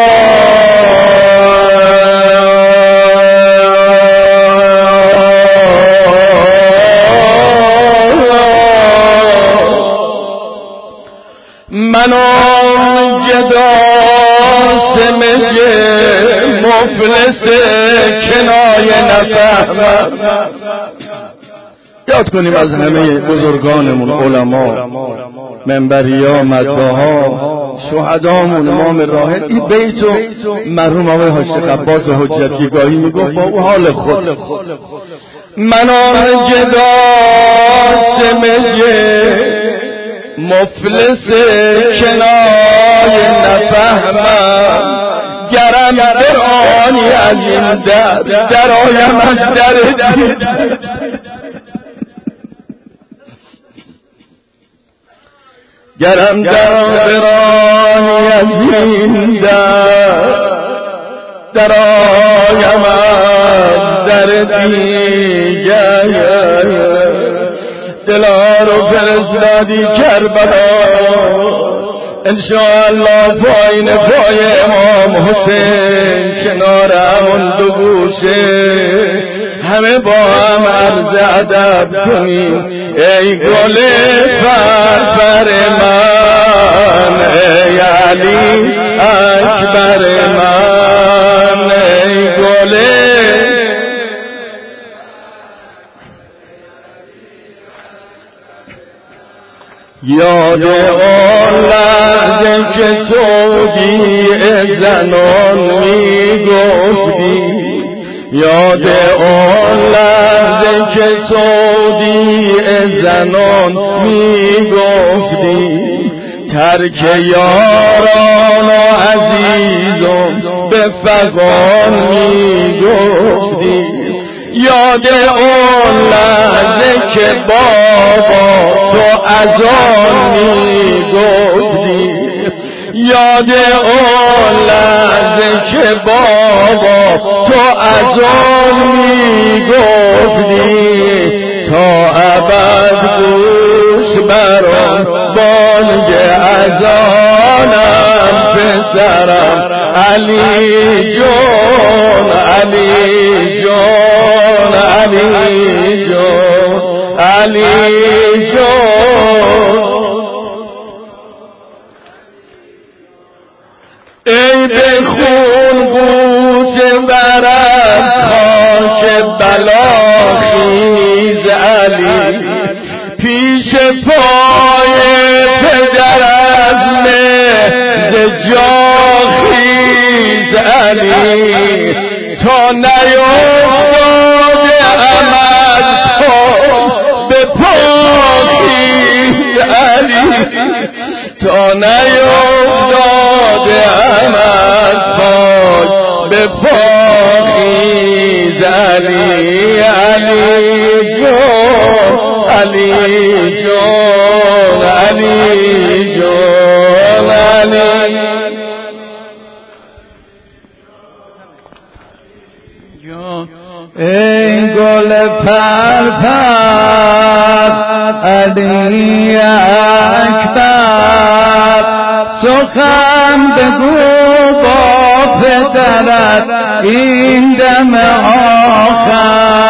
من آن گدا سمج مفلس کنایه نفهمم. یاد کنیم از همه بزرگانمون علما منبریا مدعاها شهدامون امام راحل این بیتو مرحوم آقای حاج عباس حجتی گاهی میگفت با حال خود من آن گدا سمج مفلس کنایه نفهمم گرم برانی از این درایم از در گرم برانی از این درایم از در دیگر دلا رو فرستادی کربلا انشاءالله پایین پای امام حسین کنار همون دو گوشه همه با هم عرض ادب کنیم ای گل فرفر من ای علی اکبر من ای گل یاد آن لحظه که توبی زنان می گفتی یاد آن لحظه که توبی زنان می گفتی ترک یاران و عزیزم به فغان می گفتی یاد اون لحظه که بابا تو از آن می گفتی یاد اون لحظه که بابا تو از آن می گفتی تا ابد گوش برام بانگ اذانم پسرم علی جون علی جون علی جون علی جون ای به خون گوش برم خاک بلاخیز علی پیش پای پدر از مهد جاخیز علی تا نیفتاد عمد به پاخیز علی تا نیفتاد عمد به پاخیز علی علی جون علی جون علی جون علی ای گل پرپر علی اکبر سخن بگو با پدرت این دم آخر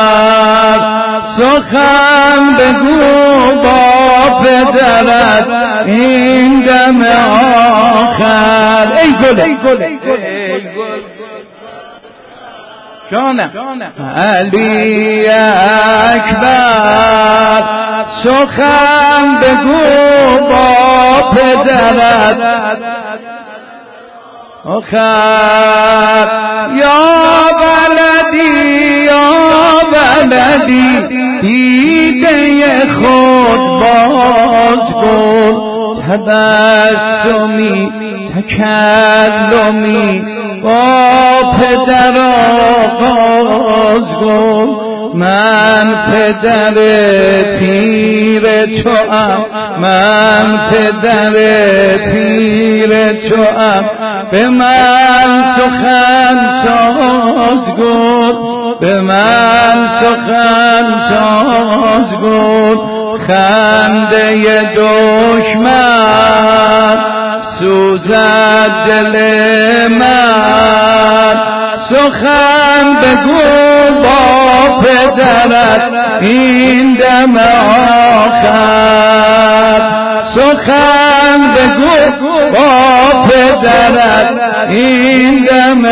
سخن بگو با پدرت این دم آخر ای گل جانم علی اکبر سخن بگو با پدرت آخر یا بلدی دیده خود باز کن تبسمی تکلمی با پدر آغاز کن من پدر پیر توام، من پدر پیر توام، به من سخن سازگو، به من سخن سازگو، خنده دشمن سوزد دل من، سخن بگو با پدرت این دم آخر، سخن بگو با پدرت این دم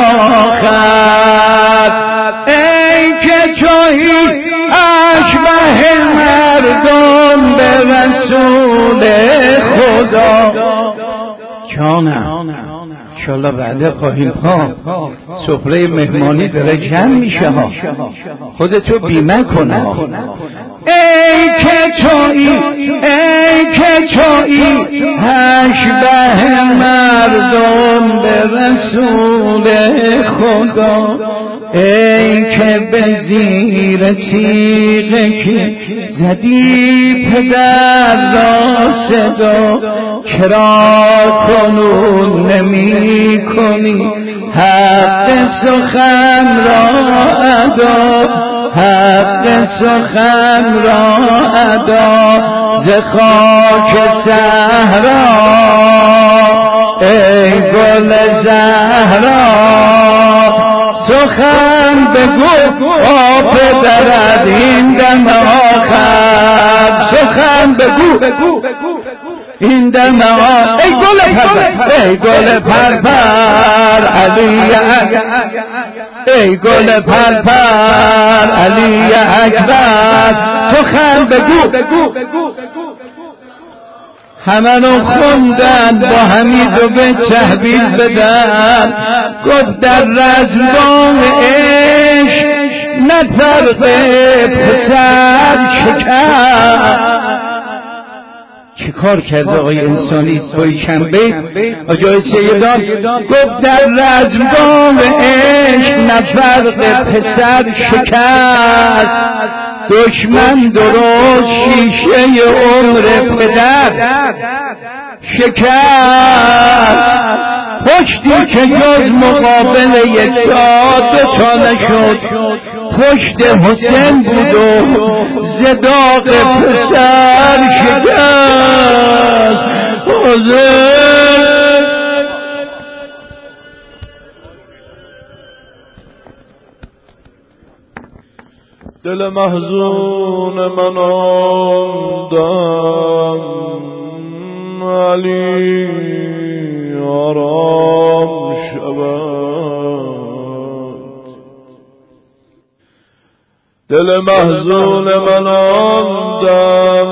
آخر. ای که تویی اشبه مردم به رسول خدا، جانم انشالله بعد خواهیم ها سفره مهمانی داره جمع میشه ها، خودتو بیمه کنه. ای که تویی، ای که تویی اشبه مردم به رسول خدا، ای که به زیر تیغ که زدی پدر را صدا، چرا کنون نمی کنی حق سخن را ادا، حق سخن را ادا ز خاک صحرا. ای گل زهرا سخن بگو با پدرت این دم آخر، سخن بگو این دم آخر. ای گل پرپر، ای گل پرپر علی اکبر، ای گل پرپر علی اکبر، سخن بگو. همه رو خوندن با حمید و به تحویل بدن، گفت در رزمگاه عشق نفرق پسر شکر. چه کار کرده آقای انسانی توی شنبه آجای سیدان؟ گفت در رزمگاه عشق نفرق پسر شکست، دشمن درست شیشه عمر پدر شکست. پشتی که جز مقابل یک دو تا نشد، پشت حسین بود و زداق پسر شکست. حسین دل محزون من آمدم علی آرام شود، دل محزون من آمدم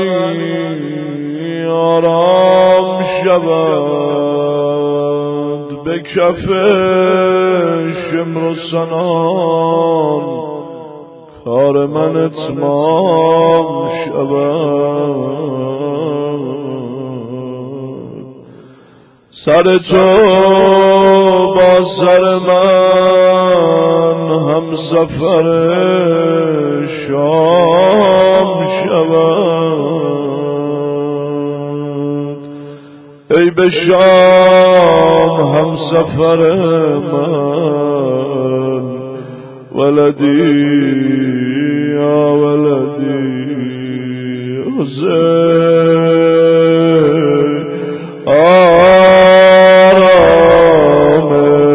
علی آرام شود، به کف شمر و سنان کار من اتمام شود. سر تو با سر من هم سفر شام شود، ای به شام هم سفر من ولدی یا ولدی حسین آرام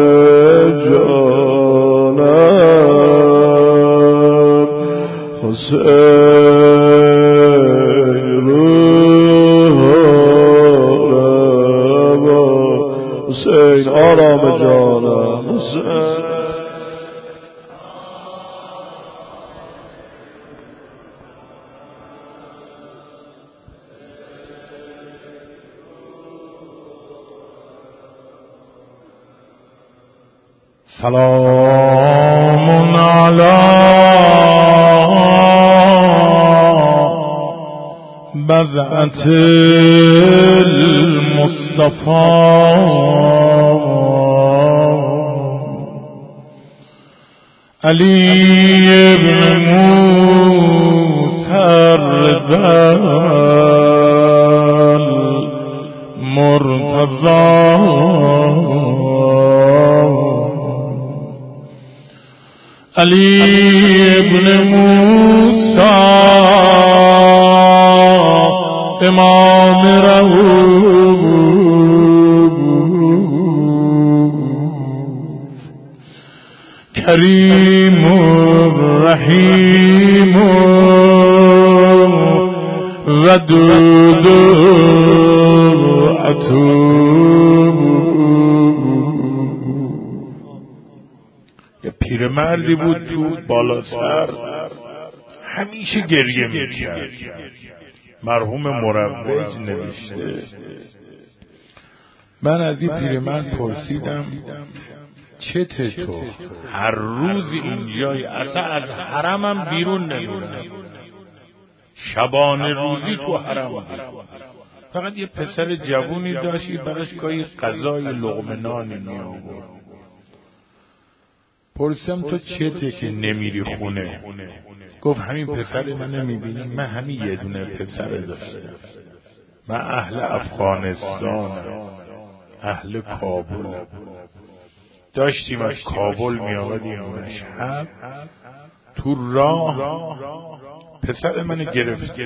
جانم، حسین روح روا، حسین آرام جانم، حسین سلام علی بضعة المصطفى علی ابن موسی الرضا مرتضی علی ابن موسی امام رؤوف کریم رحیم ودود عتوب. یه پیرمردی بود تو بالا سر همیشه گریه میکرد. مرحوم مروج نوشته من از این پیرمرد پرسیدم چته تو هر روز اینجایی، اصلا از حرمم بیرون نمیرم، شبانه روزی تو حرم بود، فقط یه پسر جوونی داشتی براش گاهی غذای لقمه نانی می آورد. پرسیدم تو چته که نمیری خونه؟ گفت همین پسر من نمیبینی؟ من همین یه دونه پسر داشتم. من اهل افغانستان، اهل کابل، داشتیم از کابل می آمدیم مشهد، تو راه پسر من گرفت،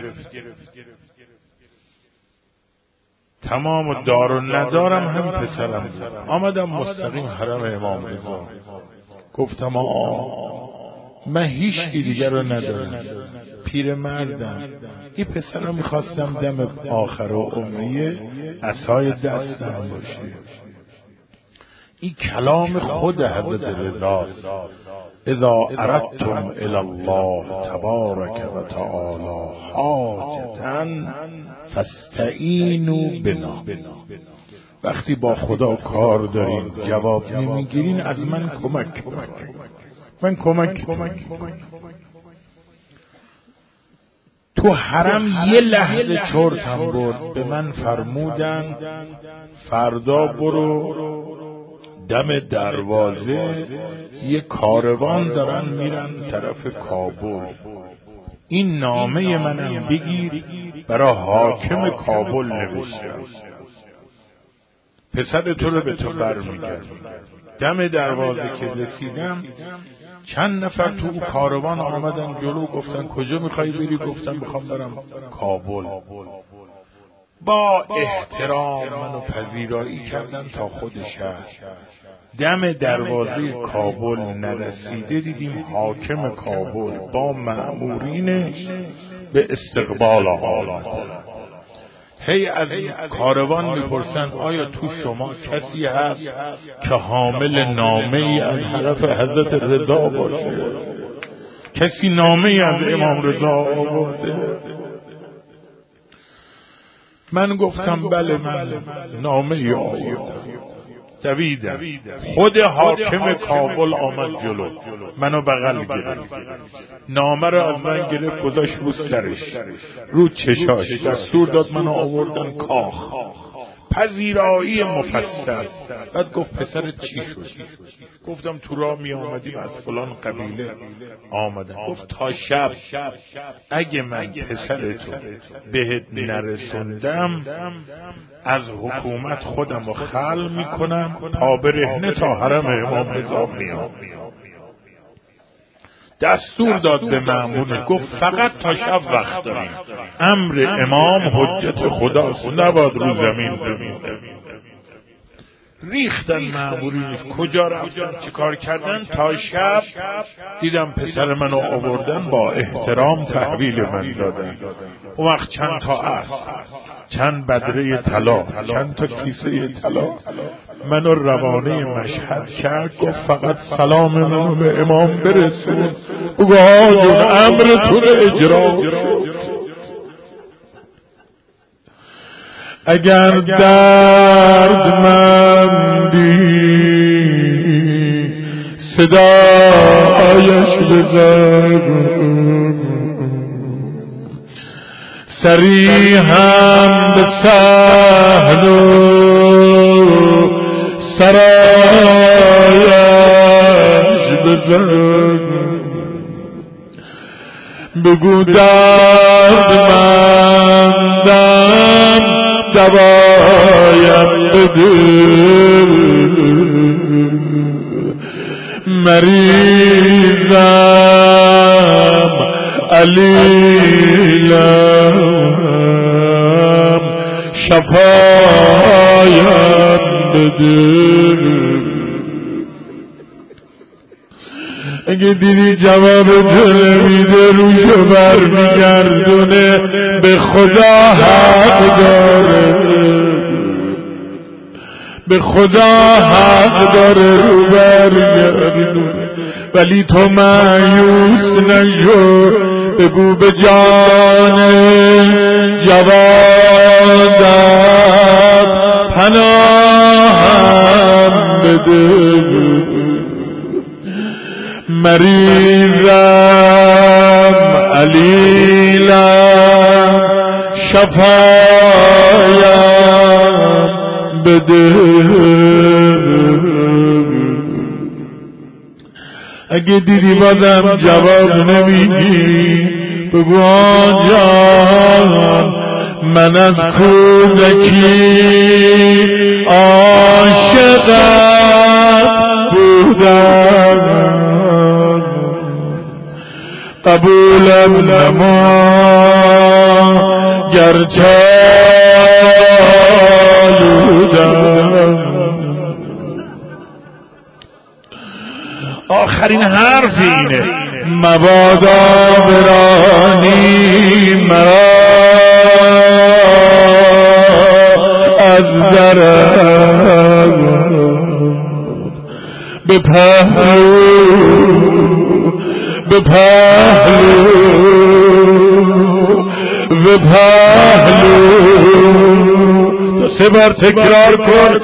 تمام دار و ندارم هم پسرم بود. آمدم مستقیم حرم امام رضا، گفتم من هیچ کی دیگر رو ندارم، پیرمردم، این پسرم میخواستم دم آخر و عمریه عصای دستم باشه. این کلام خود حضرت رضاست. اذا اردتم الی الله تبارک و تعالی حاجتا فاستعینوا بنا. وقتی با خدا کار دارین جواب نمیگیرین از من کمک من کمک. تو حرم یه لحظه چرتم برد، به من فرمودن فردا برو دم دروازه، یه کاروان دارن میرن طرف کابل، این نامه منم بگیر برای حاکم کابل نوشتم، پسر تو رو به تو برمیگردم. دم دروازه که رسیدم چند نفر تو کاروان آمدن جلو، گفتن کجا میخوای بری؟ گفتم میخوام برم کابل. با احترام منو پذیرایی کردن تا خود شهر. دم دروازه کابل نرسیده دیدیم حاکم کابل با مأمورینش به استقبال آمد. هی از کاروان میپرسن آیا تو شما کسی هست که حامل نامه ای از طرف حضرت رضا باشه؟ کسی نامه ای از امام رضا آورده؟ من گفتم بله، من نامه ای آوردم. دویدم، خود حاکم کابل آمد جلو، منو بغل گرفت، نامه رو از من گرفت گذاشت رو سرش، رو چشاش، دستور داد منو آوردن کاخ، پذیرایی مفصل. بعد گفت پسر چی شد؟ گفتم تو راه می آمدیم از فلان قبیله آمدن. گفت تا شب اگه من پسر تو بهت نرسوندم از حکومت خودم رو خلع میکنم، پا برهنه تا حرم امام رضا میام. دستور داد به مأمون، گفت فقط تا شب وقت داریم، امر امام حجت خداست، نباید رو زمین بمونه. ریختن مأمورینش، کجا رفتن چه کار کردن؟ تا شب دیدم پسر منو آوردن، با احترام تحویل من دادن. اون وقت چند تا اسب، چند بدره طلا، چند تا کیسه طلا منو روانه مشهد کرد. گفت فقط سلام منو به امام برسون، بگو آجون امرتون اجرا شد. اگر دردمندی صدایش بزن، سری هم به سهل و سرایش بزن. بگو دردمندم دوایم بده، مریضم علیلم شفایم بده. اگه دیدی جواب تو نمیده روشو برمیگردونه، به خدا حق داره، به خدا حق داره رو برگردونه. ولی تو مایوس نشو، بگو به جان جوادت پناهم بده، مریضم علیلم شفایم بده. اگه دیدی بازم جواب نمیدی، بگو آنجان من از کودکی عاشقت بودم، قبولم نما گرچه آلودم. آخرین حرف اینه، مبادا برانی مرا از درم، به پهلو به پهلو به پهلو. 3 بار تکرار کن،